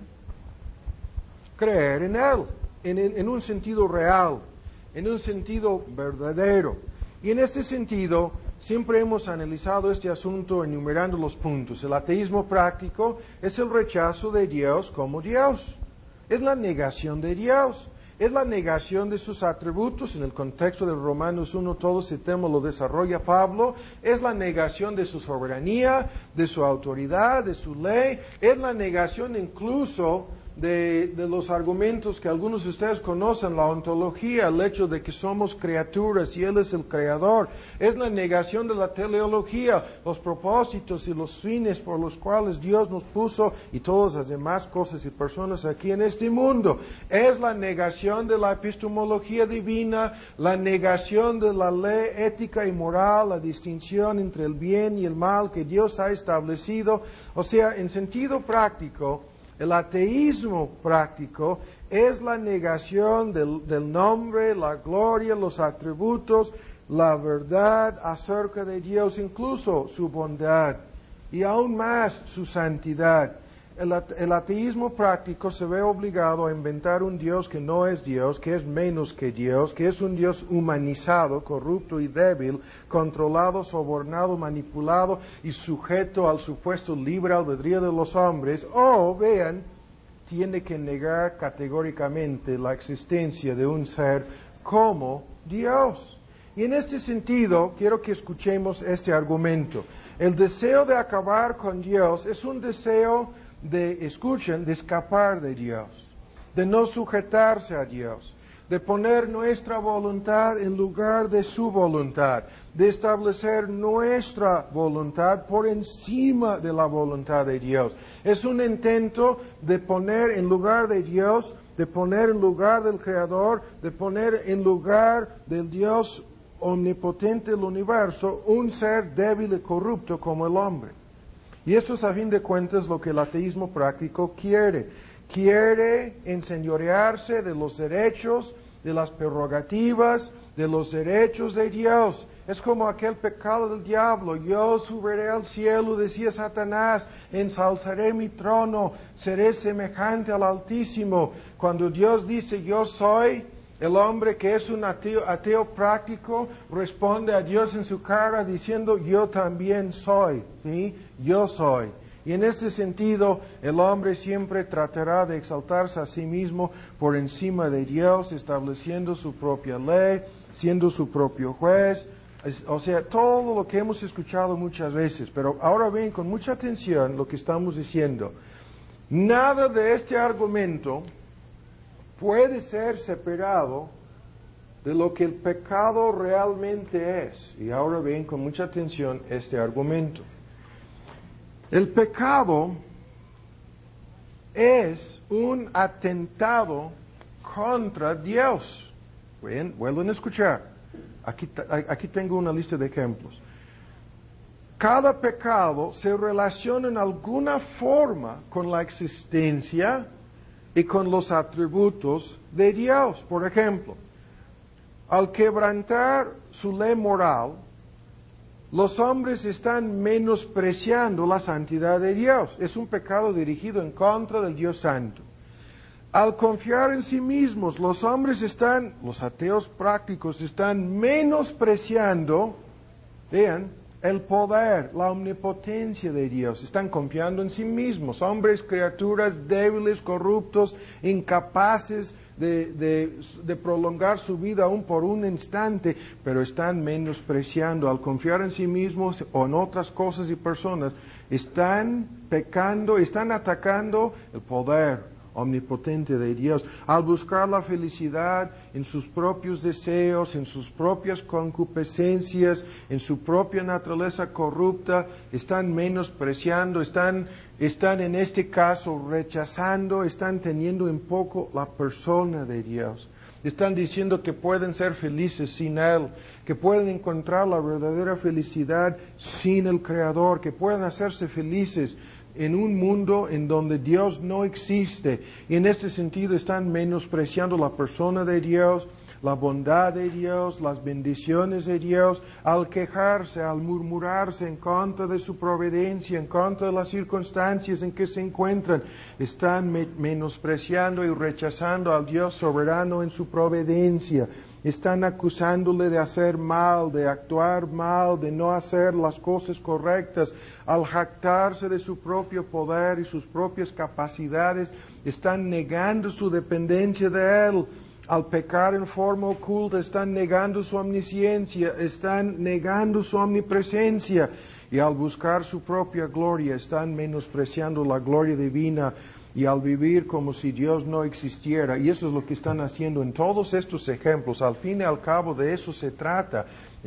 creer en Él, en, en un sentido real, en un sentido verdadero. Y en este sentido, siempre hemos analizado este asunto enumerando los puntos. El ateísmo práctico es el rechazo de Dios como Dios. Es la negación de Dios. Es la negación de sus atributos. En el contexto de Romanos uno, todo ese tema lo desarrolla Pablo. Es la negación de su soberanía, de su autoridad, de su ley. Es la negación incluso de, de los argumentos que algunos de ustedes conocen, la ontología, el hecho de que somos criaturas y Él es el creador. Es la negación de la teleología, los propósitos y los fines por los cuales Dios nos puso y todas las demás cosas y personas aquí en este mundo. Es la negación de la epistemología divina, la negación de la ley ética y moral, la distinción entre el bien y el mal que Dios ha establecido. O sea, en sentido práctico, el ateísmo práctico es la negación del, del nombre, la gloria, los atributos, la verdad acerca de Dios, incluso su bondad y aún más su santidad. El, el ateísmo práctico se ve obligado a inventar un Dios que no es Dios, que es menos que Dios, que es un Dios humanizado, corrupto y débil, controlado, sobornado, manipulado y sujeto al supuesto libre albedrío de los hombres. O, vean, tiene que negar categóricamente la existencia de un ser como Dios. Y en este sentido, quiero que escuchemos este argumento. El deseo de acabar con Dios es un deseo de, escuchen, de escapar de Dios, de no sujetarse a Dios, de poner nuestra voluntad en lugar de su voluntad, de establecer nuestra voluntad por encima de la voluntad de Dios. Es un intento de poner en lugar de Dios, de poner en lugar del Creador, de poner en lugar del Dios omnipotente del universo, un ser débil y corrupto como el hombre. Y esto es a fin de cuentas lo que el ateísmo práctico quiere. Quiere enseñorearse de los derechos, de las prerrogativas, de los derechos de Dios. Es como aquel pecado del diablo. Yo subiré al cielo, decía Satanás, ensalzaré mi trono, seré semejante al Altísimo. Cuando Dios dice yo soy, el hombre que es un ateo, ateo práctico responde a Dios en su cara diciendo yo también soy, ¿sí? Yo soy. Y en este sentido, el hombre siempre tratará de exaltarse a sí mismo por encima de Dios, estableciendo su propia ley, siendo su propio juez. O sea, todo lo que hemos escuchado muchas veces. Pero ahora ven con mucha atención lo que estamos diciendo. Nada de este argumento puede ser separado de lo que el pecado realmente es. Y ahora ven con mucha atención este argumento. El pecado es un atentado contra Dios. Ven, vuelven a escuchar. Aquí, aquí tengo una lista de ejemplos. Cada pecado se relaciona en alguna forma con la existencia y con los atributos de Dios. Por ejemplo, al quebrantar su ley moral, los hombres están menospreciando la santidad de Dios. Es un pecado dirigido en contra del Dios Santo. Al confiar en sí mismos, los hombres están, los ateos prácticos, están menospreciando, vean, el poder, la omnipotencia de Dios. Están confiando en sí mismos. Hombres, criaturas débiles, corruptos, incapaces de, de, de prolongar su vida aún por un instante, pero están menospreciando. Al confiar en sí mismos o en otras cosas y personas, están pecando, están atacando el poder omnipotente de Dios. Al buscar la felicidad en sus propios deseos, en sus propias concupiscencias, en su propia naturaleza corrupta, están menospreciando, están, están en este caso rechazando, están teniendo en poco la persona de Dios. Están diciendo que pueden ser felices sin Él, que pueden encontrar la verdadera felicidad sin el Creador, que pueden hacerse felices en un mundo en donde Dios no existe. Y en este sentido están menospreciando la persona de Dios, la bondad de Dios, las bendiciones de Dios, al quejarse, al murmurarse en contra de su providencia, en contra de las circunstancias en que se encuentran. Están me- menospreciando y rechazando al Dios soberano en su providencia. Están acusándole de hacer mal, de actuar mal, de no hacer las cosas correctas. Al jactarse de su propio poder y sus propias capacidades, están negando su dependencia de Él. Al pecar en forma oculta, están negando su omnisciencia, están negando su omnipresencia. Y al buscar su propia gloria, están menospreciando la gloria divina. Y al vivir como si Dios no existiera, y eso es lo que están haciendo en todos estos ejemplos, al fin y al cabo de eso se trata.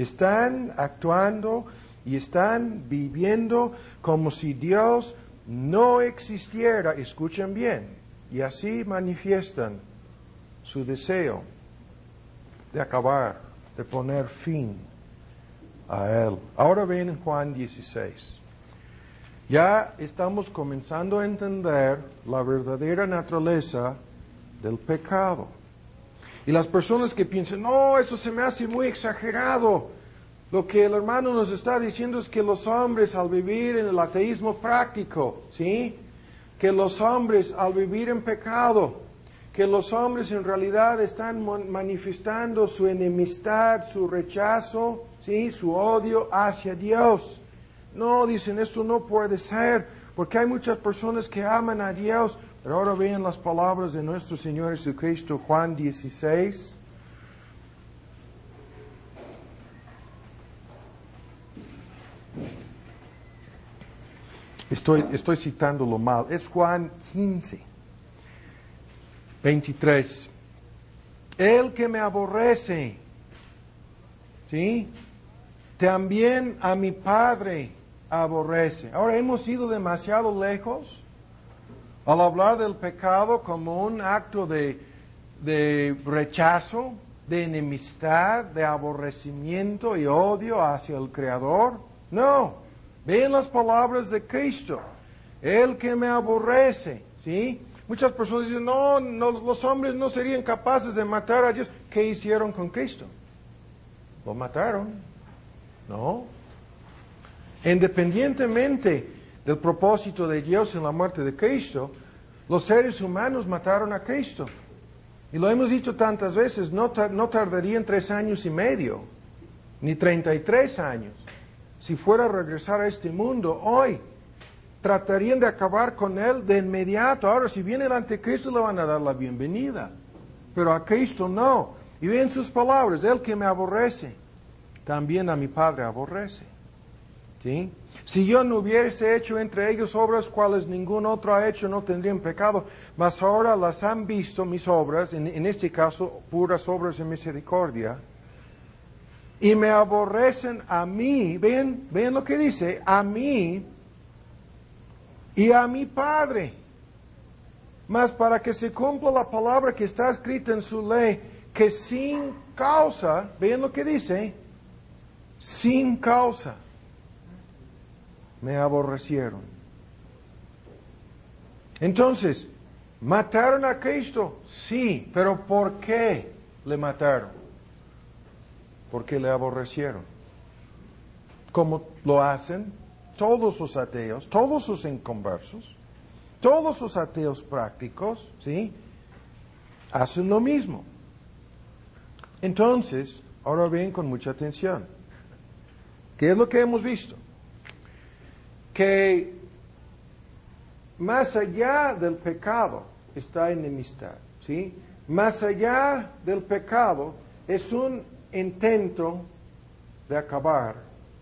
Están actuando y están viviendo como si Dios no existiera, escuchen bien, y así manifiestan su deseo de acabar, de poner fin a Él. Ahora ven en Juan dieciséis. Ya estamos comenzando a entender la verdadera naturaleza del pecado. Y las personas que piensan, no, eso se me hace muy exagerado. Lo que el hermano nos está diciendo es que los hombres al vivir en el ateísmo práctico, ¿sí? Que los hombres al vivir en pecado, que los hombres en realidad están manifestando su enemistad, su rechazo, ¿sí? Su odio hacia Dios. No, dicen, esto no puede ser, porque hay muchas personas que aman a Dios. Pero ahora vean las palabras de nuestro Señor Jesucristo, Juan dieciséis. Estoy, estoy citándolo mal, es Juan quince, veintitrés. El que me aborrece, ¿sí? También a mi Padre aborrece. Ahora hemos ido demasiado lejos al hablar del pecado como un acto de, de rechazo, de enemistad, de aborrecimiento y odio hacia el Creador. No, vean las palabras de Cristo. El que me aborrece, ¿sí? Muchas personas dicen, no, no, los hombres no serían capaces de matar a Dios. ¿Qué hicieron con Cristo? Lo mataron. No. Independientemente del propósito de Dios en la muerte de Cristo, los seres humanos mataron a Cristo. Y lo hemos dicho tantas veces, no, no tardarían tres años y medio, ni treinta y tres años, si fuera a regresar a este mundo hoy. tratarían de acabar con él de inmediato. Ahora, si viene el anticristo, le van a dar la bienvenida. Pero a Cristo no. Y ven sus palabras, el que me aborrece, también a mi Padre aborrece. ¿Sí? Si yo no hubiese hecho entre ellos obras cuales ningún otro ha hecho, no tendrían pecado. Mas ahora las han visto, mis obras, en, en este caso, puras obras de misericordia, y me aborrecen a mí. ¿Ven? ¿Ven lo que dice? A mí y a mi Padre. Mas para que se cumpla la palabra que está escrita en su ley, que sin causa, ¿ven lo que dice? Sin causa me aborrecieron. Entonces, ¿mataron a Cristo? Sí, pero ¿por qué le mataron? Porque le aborrecieron. Como lo hacen todos los ateos, todos los inconversos, todos los ateos prácticos, ¿sí? Hacen lo mismo. Entonces, ahora ven con mucha atención. ¿Qué es lo que hemos visto? Que más allá del pecado está enemistad, ¿sí? Más allá del pecado es un intento de acabar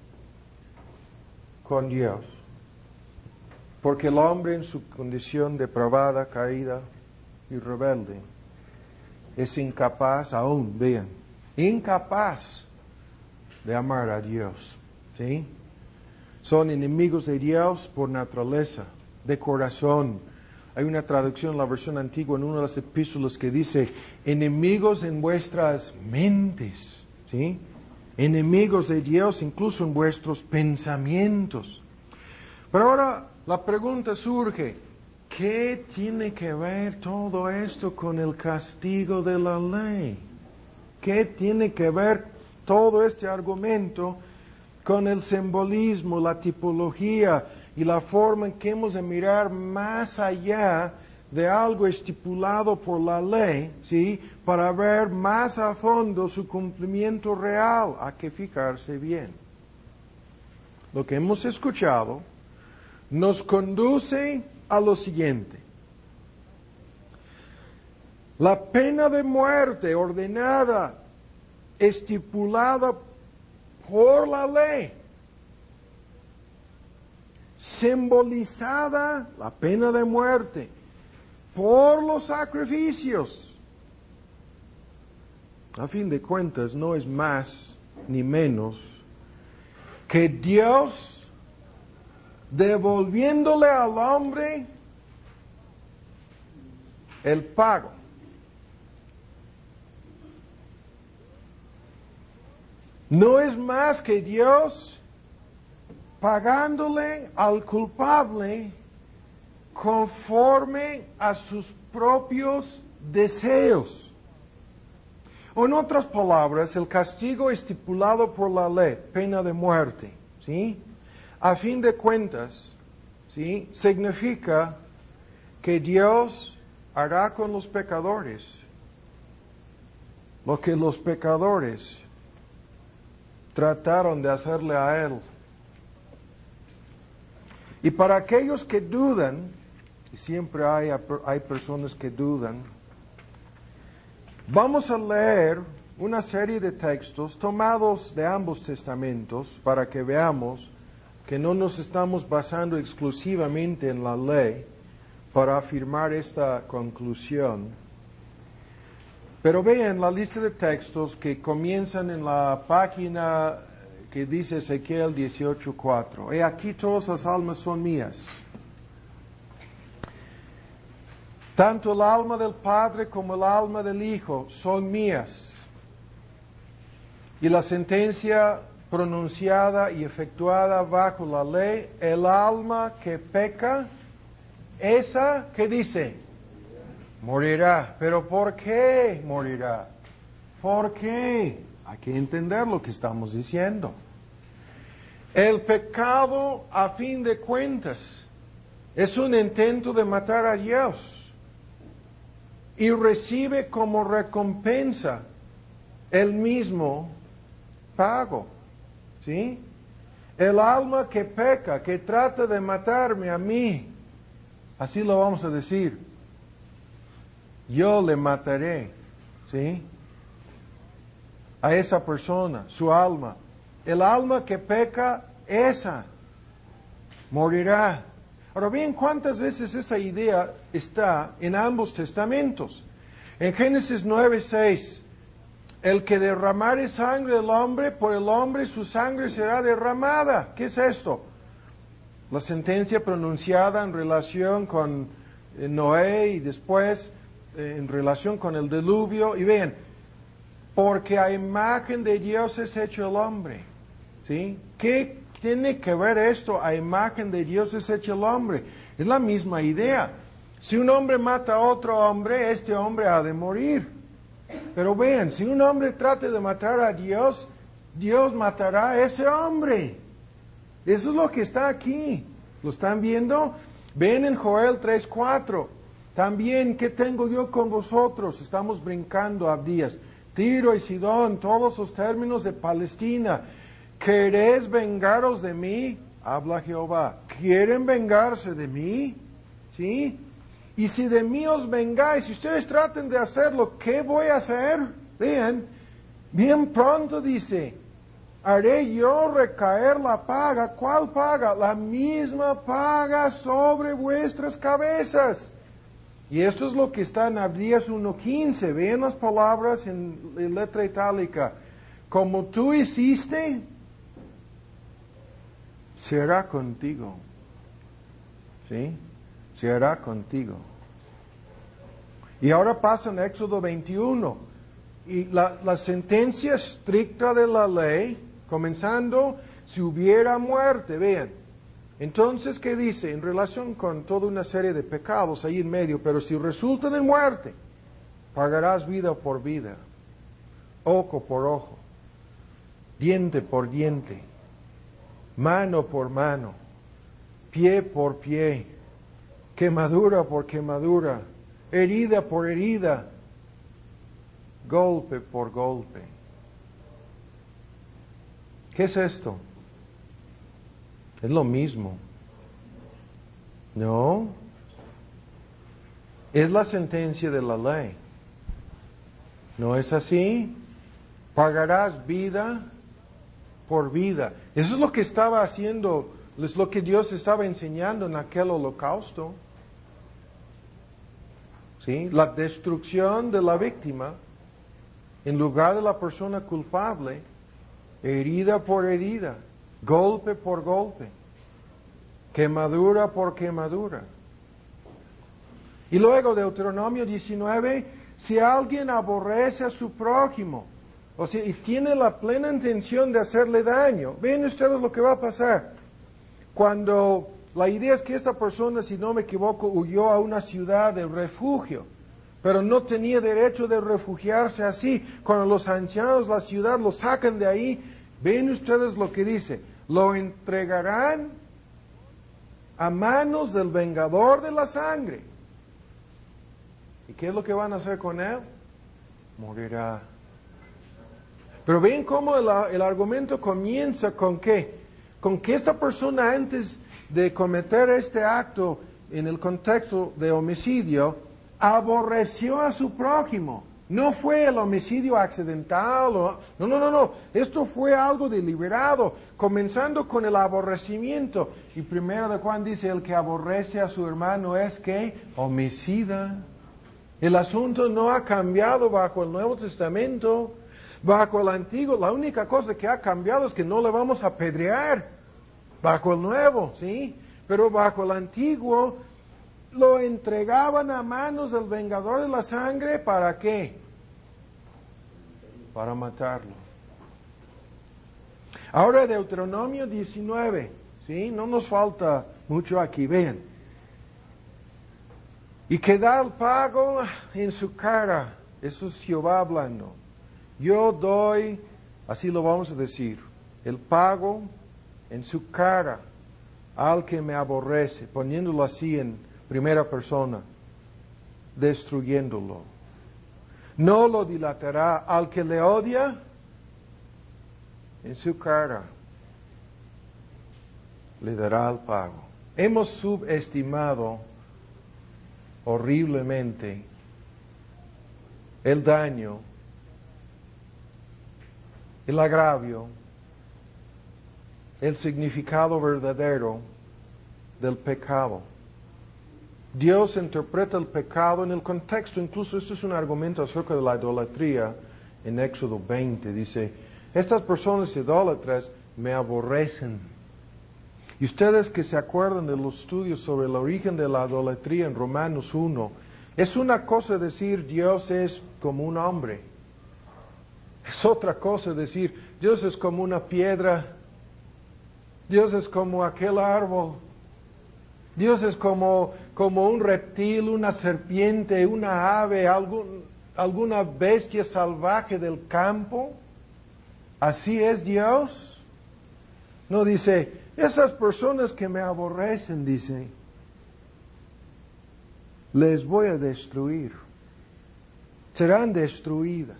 con Dios. Porque el hombre en su condición depravada, caída y rebelde es incapaz aún, vean, incapaz de amar a Dios, ¿sí? Son enemigos de Dios por naturaleza, de corazón. Hay una traducción en la versión antigua en una de las epístolas que dice, enemigos en vuestras mentes, ¿sí? Enemigos de Dios incluso en vuestros pensamientos. Pero ahora la pregunta surge, ¿qué tiene que ver todo esto con el castigo de la ley? ¿Qué tiene que ver todo este argumento con el simbolismo, la tipología y la forma en que hemos de mirar más allá de algo estipulado por la ley, ¿sí? Para ver más a fondo su cumplimiento real? Hay que fijarse bien. Lo que hemos escuchado nos conduce a lo siguiente. La pena de muerte ordenada, estipulada por la ley, simbolizada, la pena de muerte, por los sacrificios, a fin de cuentas no es más ni menos que Dios devolviéndole al hombre el pago. No es más que Dios pagándole al culpable conforme a sus propios deseos. O en otras palabras, el castigo estipulado por la ley, pena de muerte, ¿sí? A fin de cuentas, ¿sí? Significa que Dios hará con los pecadores lo que los pecadores trataron de hacerle a Él. Y para aquellos que dudan, y siempre hay, hay personas que dudan, vamos a leer una serie de textos tomados de ambos testamentos para que veamos que no nos estamos basando exclusivamente en la ley para afirmar esta conclusión. Pero vean la lista de textos que comienzan en la página que dice Ezequiel dieciocho cuatro. He aquí todas las almas son mías. Tanto el alma del Padre como el alma del Hijo son mías. Y la sentencia pronunciada y efectuada bajo la ley, el alma que peca, esa, ¿qué dice? Morirá. ¿Pero por qué morirá? ¿Por qué? Hay que entender lo que estamos diciendo. El pecado, a fin de cuentas, es un intento de matar a Dios y recibe como recompensa el mismo pago, ¿sí? El alma que peca, que trata de matarme a mí, así lo vamos a decir. Yo le mataré, ¿sí? A esa persona, su alma. El alma que peca, esa morirá. Ahora bien, ¿cuántas veces esa idea está en ambos testamentos? En Génesis nueve seis, el que derramare sangre del hombre, por el hombre su sangre será derramada. ¿Qué es esto? La sentencia pronunciada en relación con Noé y después eh, en relación con el diluvio. Y vean, porque a imagen de Dios es hecho el hombre. ¿Sí? ¿Qué tiene que ver esto? A imagen de Dios es hecho el hombre. Es la misma idea. Si un hombre mata a otro hombre, este hombre ha de morir. Pero vean, si un hombre trata de matar a Dios, Dios matará a ese hombre. Eso es lo que está aquí. ¿Lo están viendo? Ven en Joel tres cuatro. También, ¿qué tengo yo con vosotros? Estamos brincando a días. Tiro y Sidón, todos los términos de Palestina. ¿Queréis vengaros de mí? Habla Jehová. ¿Quieren vengarse de mí? ¿Sí? Y si de mí os vengáis, si ustedes traten de hacerlo, ¿qué voy a hacer? Vean, bien pronto dice, haré yo recaer la paga. ¿Cuál paga? La misma paga sobre vuestras cabezas. Y esto es lo que está en Abdías uno quince. Vean las palabras en, en letra itálica. Como tú hiciste, será contigo. ¿Sí? Se hará contigo. Y ahora pasa en Éxodo veintiuno. Y la, la sentencia estricta de la ley, comenzando, si hubiera muerte, vean. Entonces, ¿qué dice? En relación con toda una serie de pecados ahí en medio, pero si resulta de muerte, pagarás vida por vida, ojo por ojo, diente por diente, mano por mano, pie por pie, quemadura por quemadura, herida por herida, golpe por golpe. ¿Qué es esto? Es lo mismo. No. Es la sentencia de la ley. ¿No es así? Pagarás vida por vida. Eso es lo que estaba haciendo, es lo que Dios estaba enseñando en aquel holocausto. ¿Sí? La destrucción de la víctima en lugar de la persona culpable, herida por herida, golpe por golpe, quemadura por quemadura. Y luego Deuteronomio diecinueve, si alguien aborrece a su prójimo, o sea, y tiene la plena intención de hacerle daño, ven ustedes lo que va a pasar. Cuando la idea es que esta persona, si no me equivoco, huyó a una ciudad de refugio, pero no tenía derecho de refugiarse así. Cuando los ancianos de la ciudad lo sacan de ahí, ven ustedes lo que dice, lo entregarán a manos del vengador de la sangre. ¿Y qué es lo que van a hacer con él? Morirá. Pero ven cómo el, el argumento comienza con qué, con que esta persona antes de cometer este acto en el contexto de homicidio, aborreció a su prójimo. No fue el homicidio accidental, o, no, no, no, no. Esto fue algo deliberado, comenzando con el aborrecimiento. Y primero de Juan dice, el que aborrece a su hermano es que homicida. El asunto no ha cambiado bajo el Nuevo Testamento. Bajo el Antiguo, la única cosa que ha cambiado es que no le vamos a apedrear. Bajo el Nuevo, ¿sí? Pero bajo el Antiguo, lo entregaban a manos del vengador de la sangre, ¿para qué? Para matarlo. Ahora Deuteronomio diecinueve, ¿sí? No nos falta mucho aquí, vean. Y que da el pago en su cara, eso es Jehová hablando. Yo doy, así lo vamos a decir, el pago en su cara al que me aborrece, poniéndolo así en primera persona, destruyéndolo. No lo dilatará al que le odia en su cara. le dará el pago. Hemos subestimado horriblemente el daño, el agravio, el significado verdadero del pecado. Dios interpreta el pecado en el contexto, incluso esto es un argumento acerca de la idolatría en Éxodo veinte. Dice, estas personas idólatras me aborrecen. Y ustedes que se acuerdan de los estudios sobre el origen de la idolatría en Romanos uno, es una cosa decir Dios es como un hombre. Es otra cosa decir Dios es como una piedra. Dios es como aquel árbol. Dios es como, como un reptil, una serpiente, una ave, algún, alguna bestia salvaje del campo. ¿Así es Dios? No dice, esas personas que me aborrecen, dice, les voy a destruir. Serán destruidas.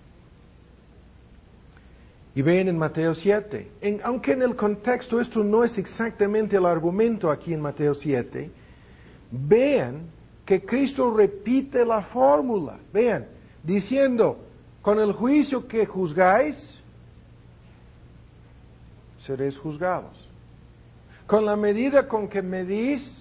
Y ven en Mateo siete, en, aunque en el contexto esto no es exactamente el argumento aquí en Mateo siete, vean que Cristo repite la fórmula, vean, diciendo, con el juicio que juzgáis, seréis juzgados. Con la medida con que medís,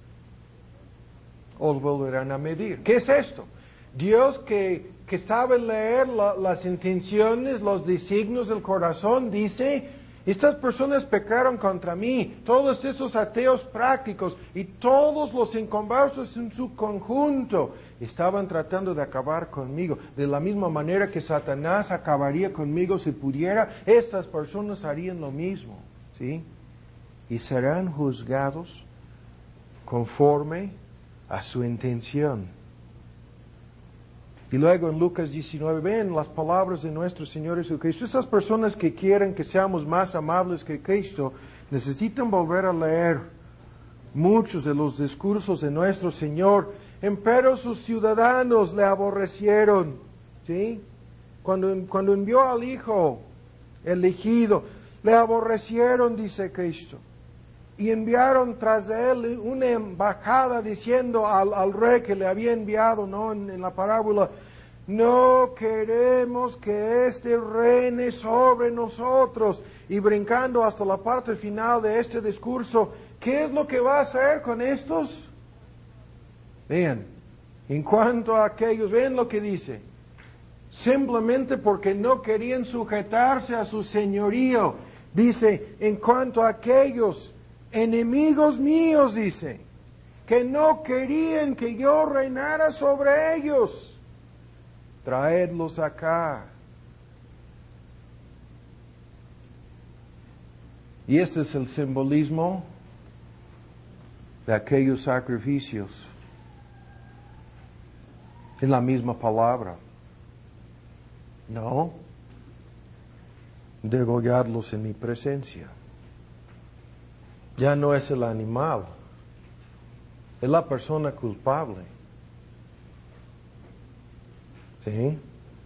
os volverán a medir. ¿Qué es esto? Dios que, que sabe leer la, las intenciones, los designios del corazón, dice, estas personas pecaron contra mí, todos esos ateos prácticos y todos los inconversos en su conjunto estaban tratando de acabar conmigo. De la misma manera que Satanás acabaría conmigo si pudiera, estas personas harían lo mismo, ¿sí? Y serán juzgados conforme a su intención. Y luego en Lucas diecinueve, ven las palabras de nuestro Señor Jesucristo. Esas personas que quieren que seamos más amables que Cristo, necesitan volver a leer muchos de los discursos de nuestro Señor. Empero sus ciudadanos le aborrecieron, ¿sí? Cuando, cuando envió al Hijo elegido, le aborrecieron, dice Cristo. Y enviaron tras de él una embajada diciendo al, al rey que le había enviado, ¿no? En, en la parábola, no queremos que este reine sobre nosotros. Y brincando hasta la parte final de este discurso, ¿qué es lo que va a hacer con estos? Vean, en cuanto a aquellos, vean lo que dice. Simplemente porque no querían sujetarse a su señorío. Dice, en cuanto a aquellos enemigos míos, dice, que no querían que yo reinara sobre ellos, traedlos acá. Y este es el simbolismo de aquellos sacrificios. En la misma palabra. No. Degollarlos en mi presencia. Ya no es el animal, es la persona culpable. ¿Sí?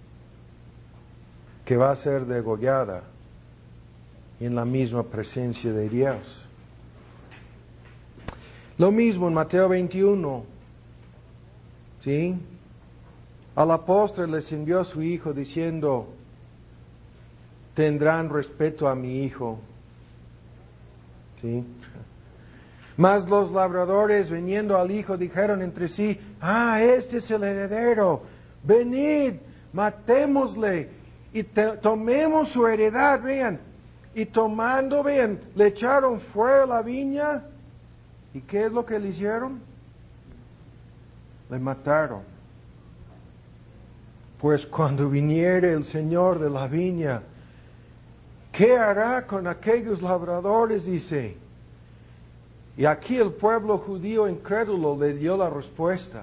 Que va a ser degollada en la misma presencia de Dios. Lo mismo en Mateo veintiuno. ¿Sí? A la postre les envió a su hijo diciendo, tendrán respeto a mi hijo. ¿Sí? Mas los labradores, viniendo al hijo, dijeron entre sí, ah, este es el heredero, venid, matémosle y te, tomemos su heredad, vean. Y tomando, vean, le echaron fuera la viña. ¿Y qué es lo que le hicieron? Le mataron. Pues cuando viniere el Señor de la viña, ¿qué hará con aquellos labradores? Dice. Y aquí el pueblo judío incrédulo le dio la respuesta.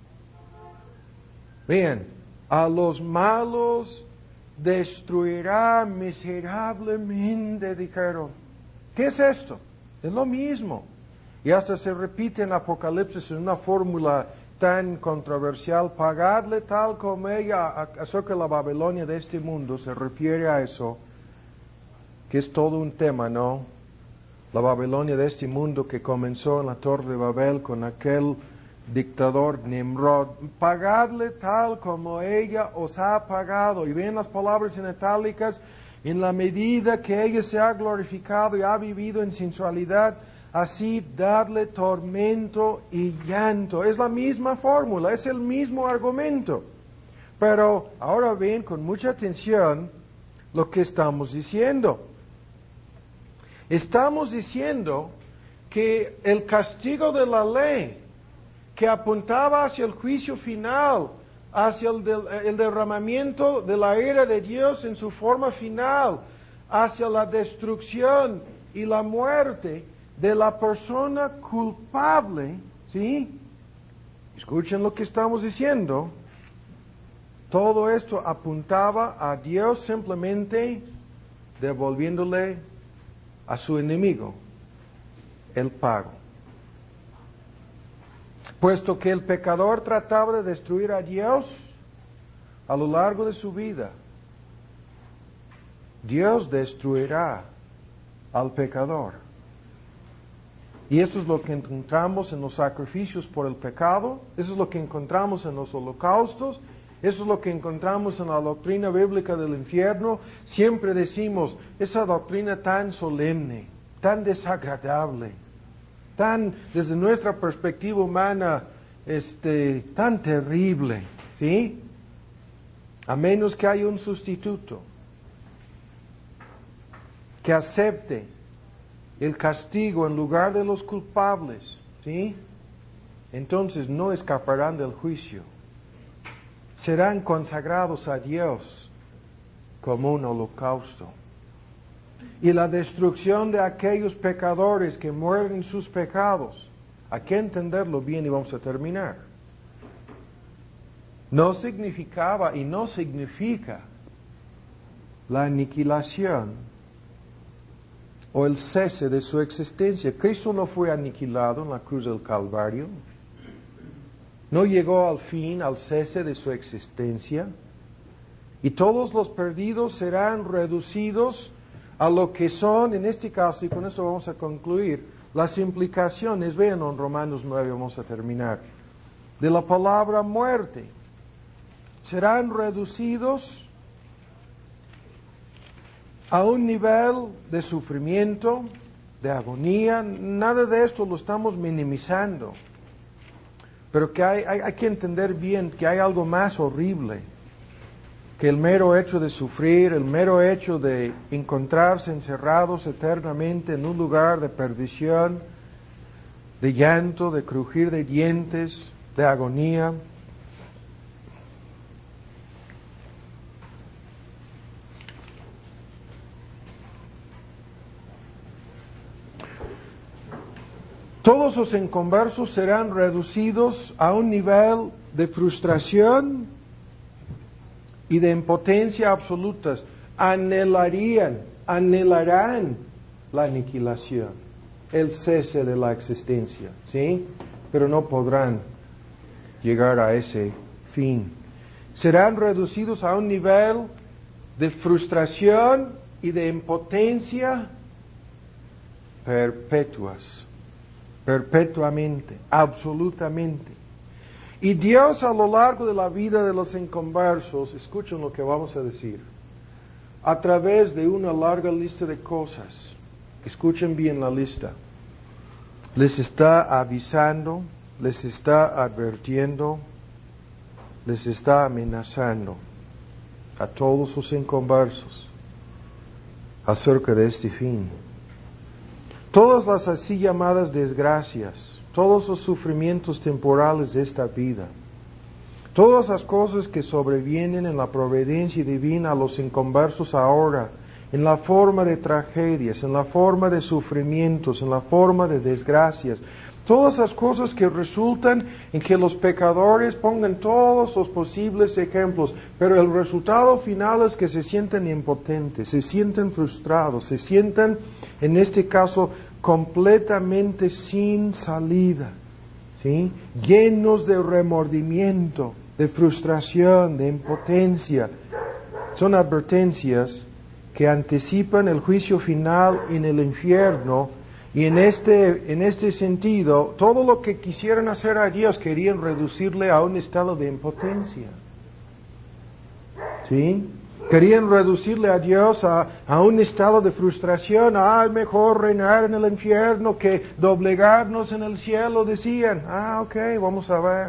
Vean, a los malos destruirá miserablemente, dijeron. ¿Qué es esto? Es lo mismo. Y hasta se repite en Apocalipsis en una fórmula tan controversial, pagadle tal como ella acerca de la Babilonia de este mundo, se refiere a eso, que es todo un tema, ¿no? la Babilonia de este mundo que comenzó en la Torre de Babel con aquel dictador Nimrod, pagadle tal como ella os ha pagado. Y ven las palabras en itálicas, en la medida que ella se ha glorificado y ha vivido en sensualidad, así dadle tormento y llanto. Es la misma fórmula, es el mismo argumento. Pero ahora ven con mucha atención lo que estamos diciendo. Estamos diciendo que el castigo de la ley, que apuntaba hacia el juicio final, hacia el, del, el derramamiento de la ira de Dios en su forma final, hacia la destrucción y la muerte de la persona culpable, ¿sí? Escuchen lo que estamos diciendo. Todo esto apuntaba a Dios simplemente devolviéndole a su enemigo el pago. Puesto que el pecador trataba de destruir a Dios a lo largo de su vida, Dios destruirá al pecador. Y esto es lo que encontramos en los sacrificios por el pecado, eso es lo que encontramos en los holocaustos, eso es lo que encontramos en la doctrina bíblica del infierno. Siempre decimos, esa doctrina tan solemne, tan desagradable, tan, desde nuestra perspectiva humana, este, tan terrible, ¿sí? A menos que haya un sustituto que acepte el castigo en lugar de los culpables, ¿sí? Entonces no escaparán del juicio. Serán consagrados a Dios como un holocausto. Y la destrucción de aquellos pecadores que mueren en sus pecados, hay que entenderlo bien y vamos a terminar. No significaba y no significa la aniquilación o el cese de su existencia. Cristo no fue aniquilado en la cruz del Calvario. No llegó al fin, al cese de su existencia. Y todos los perdidos serán reducidos a lo que son, en este caso, y con eso vamos a concluir, las implicaciones, vean en Romanos nueve, vamos a terminar, de la palabra muerte. Serán reducidos a un nivel de sufrimiento, de agonía. Nada de esto lo estamos minimizando. Pero que hay, hay, hay que entender bien que hay algo más horrible que el mero hecho de sufrir, el mero hecho de encontrarse encerrados eternamente en un lugar de perdición, de llanto, de crujir de dientes, de agonía. Todos los inconversos serán reducidos a un nivel de frustración y de impotencia absolutas. Anhelarían, anhelarán la aniquilación, el cese de la existencia, ¿sí? Pero no podrán llegar a ese fin. Serán reducidos a un nivel de frustración y de impotencia perpetuas. Perpetuamente, absolutamente. Y Dios a lo largo de la vida de los inconversos, escuchen lo que vamos a decir, a través de una larga lista de cosas, escuchen bien la lista, les está avisando, les está advirtiendo, les está amenazando a todos los inconversos acerca de este fin. Todas las así llamadas desgracias, todos los sufrimientos temporales de esta vida, todas las cosas que sobrevienen en la providencia divina a los inconversos ahora, en la forma de tragedias, en la forma de sufrimientos, en la forma de desgracias, todas las cosas que resultan en que los pecadores pongan todos los posibles ejemplos, pero el resultado final es que se sienten impotentes, se sienten frustrados, se sienten, en este caso, completamente sin salida, ¿sí? Llenos de remordimiento, de frustración, de impotencia. Son advertencias que anticipan el juicio final en el infierno Y en este, en este sentido, todo lo que quisieran hacer a Dios querían reducirle a un estado de impotencia. ¿Sí? Querían reducirle a Dios a, a un estado de frustración. Ah, es mejor reinar en el infierno que doblegarnos en el cielo, decían. Ah, ok, vamos a ver.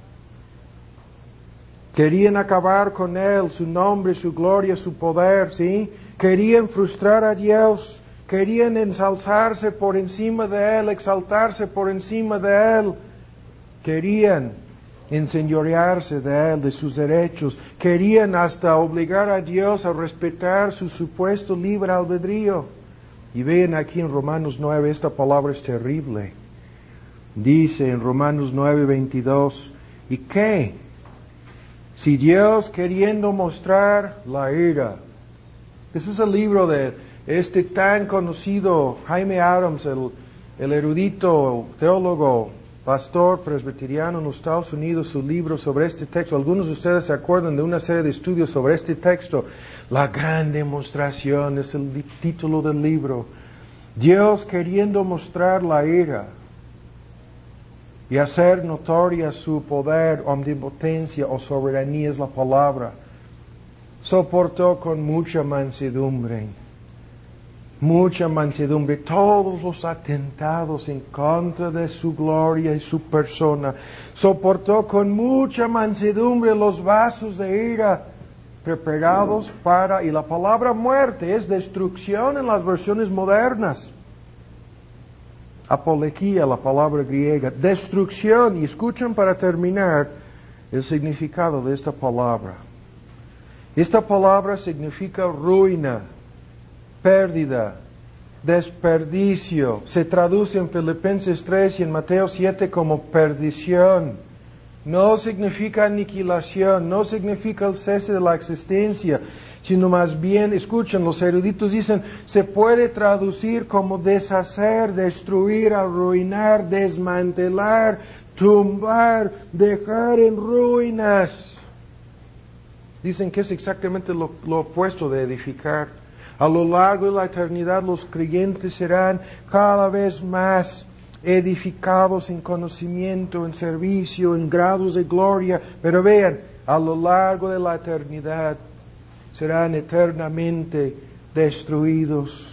Querían acabar con Él, su nombre, su gloria, su poder, ¿sí? Querían frustrar a Dios. Querían ensalzarse por encima de Él, exaltarse por encima de Él. Querían enseñorearse de Él, de sus derechos. Querían hasta obligar a Dios a respetar su supuesto libre albedrío. Y vean aquí en Romanos nueve, esta palabra es terrible. Dice en Romanos nueve, veintidós, ¿y qué? Si Dios queriendo mostrar la ira. Ese es el libro de este tan conocido Jaime Adams, el, el erudito, teólogo, pastor presbiteriano en los Estados Unidos, su libro sobre este texto. Algunos de ustedes se acuerdan de una serie de estudios sobre este texto. La gran demostración es el título del libro. Dios queriendo mostrar la ira y hacer notoria su poder, omnipotencia o soberanía es la palabra. Soportó con mucha mansedumbre. Mucha mansedumbre, todos los atentados en contra de su gloria y su persona. Soportó con mucha mansedumbre los vasos de ira preparados para, y la palabra muerte es destrucción en las versiones modernas. Apología, la palabra griega, destrucción. Y escuchen para terminar el significado de esta palabra. Esta palabra significa ruina, pérdida, desperdicio. Se traduce en Filipenses tres y en Mateo siete como perdición. No significa aniquilación, no significa el cese de la existencia, sino más bien, escuchen, los eruditos dicen, se puede traducir como deshacer, destruir, arruinar, desmantelar, tumbar, dejar en ruinas. Dicen que es exactamente lo, lo opuesto de edificar. A lo largo de la eternidad los creyentes serán cada vez más edificados en conocimiento, en servicio, en grados de gloria. Pero vean, a lo largo de la eternidad serán eternamente destruidos,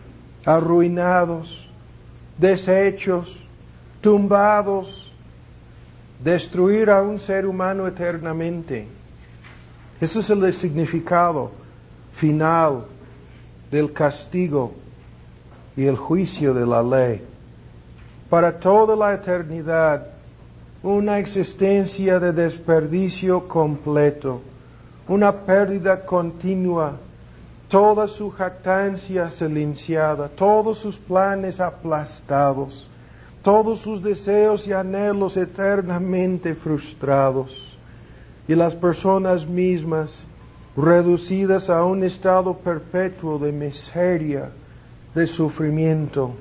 arruinados, deshechos, tumbados. Destruir a un ser humano eternamente. Ese es el significado final del castigo y el juicio de la ley. Para toda la eternidad, una existencia de desperdicio completo, una pérdida continua, toda su jactancia silenciada, todos sus planes aplastados, todos sus deseos y anhelos eternamente frustrados, y las personas mismas reducidas a un estado perpetuo de miseria, de sufrimiento,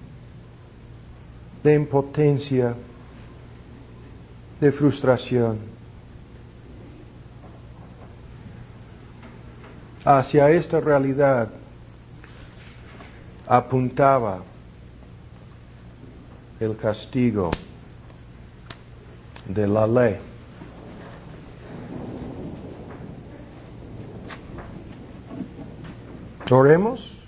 de impotencia, de frustración. Hacia esta realidad apuntaba el castigo de la ley. Oremos.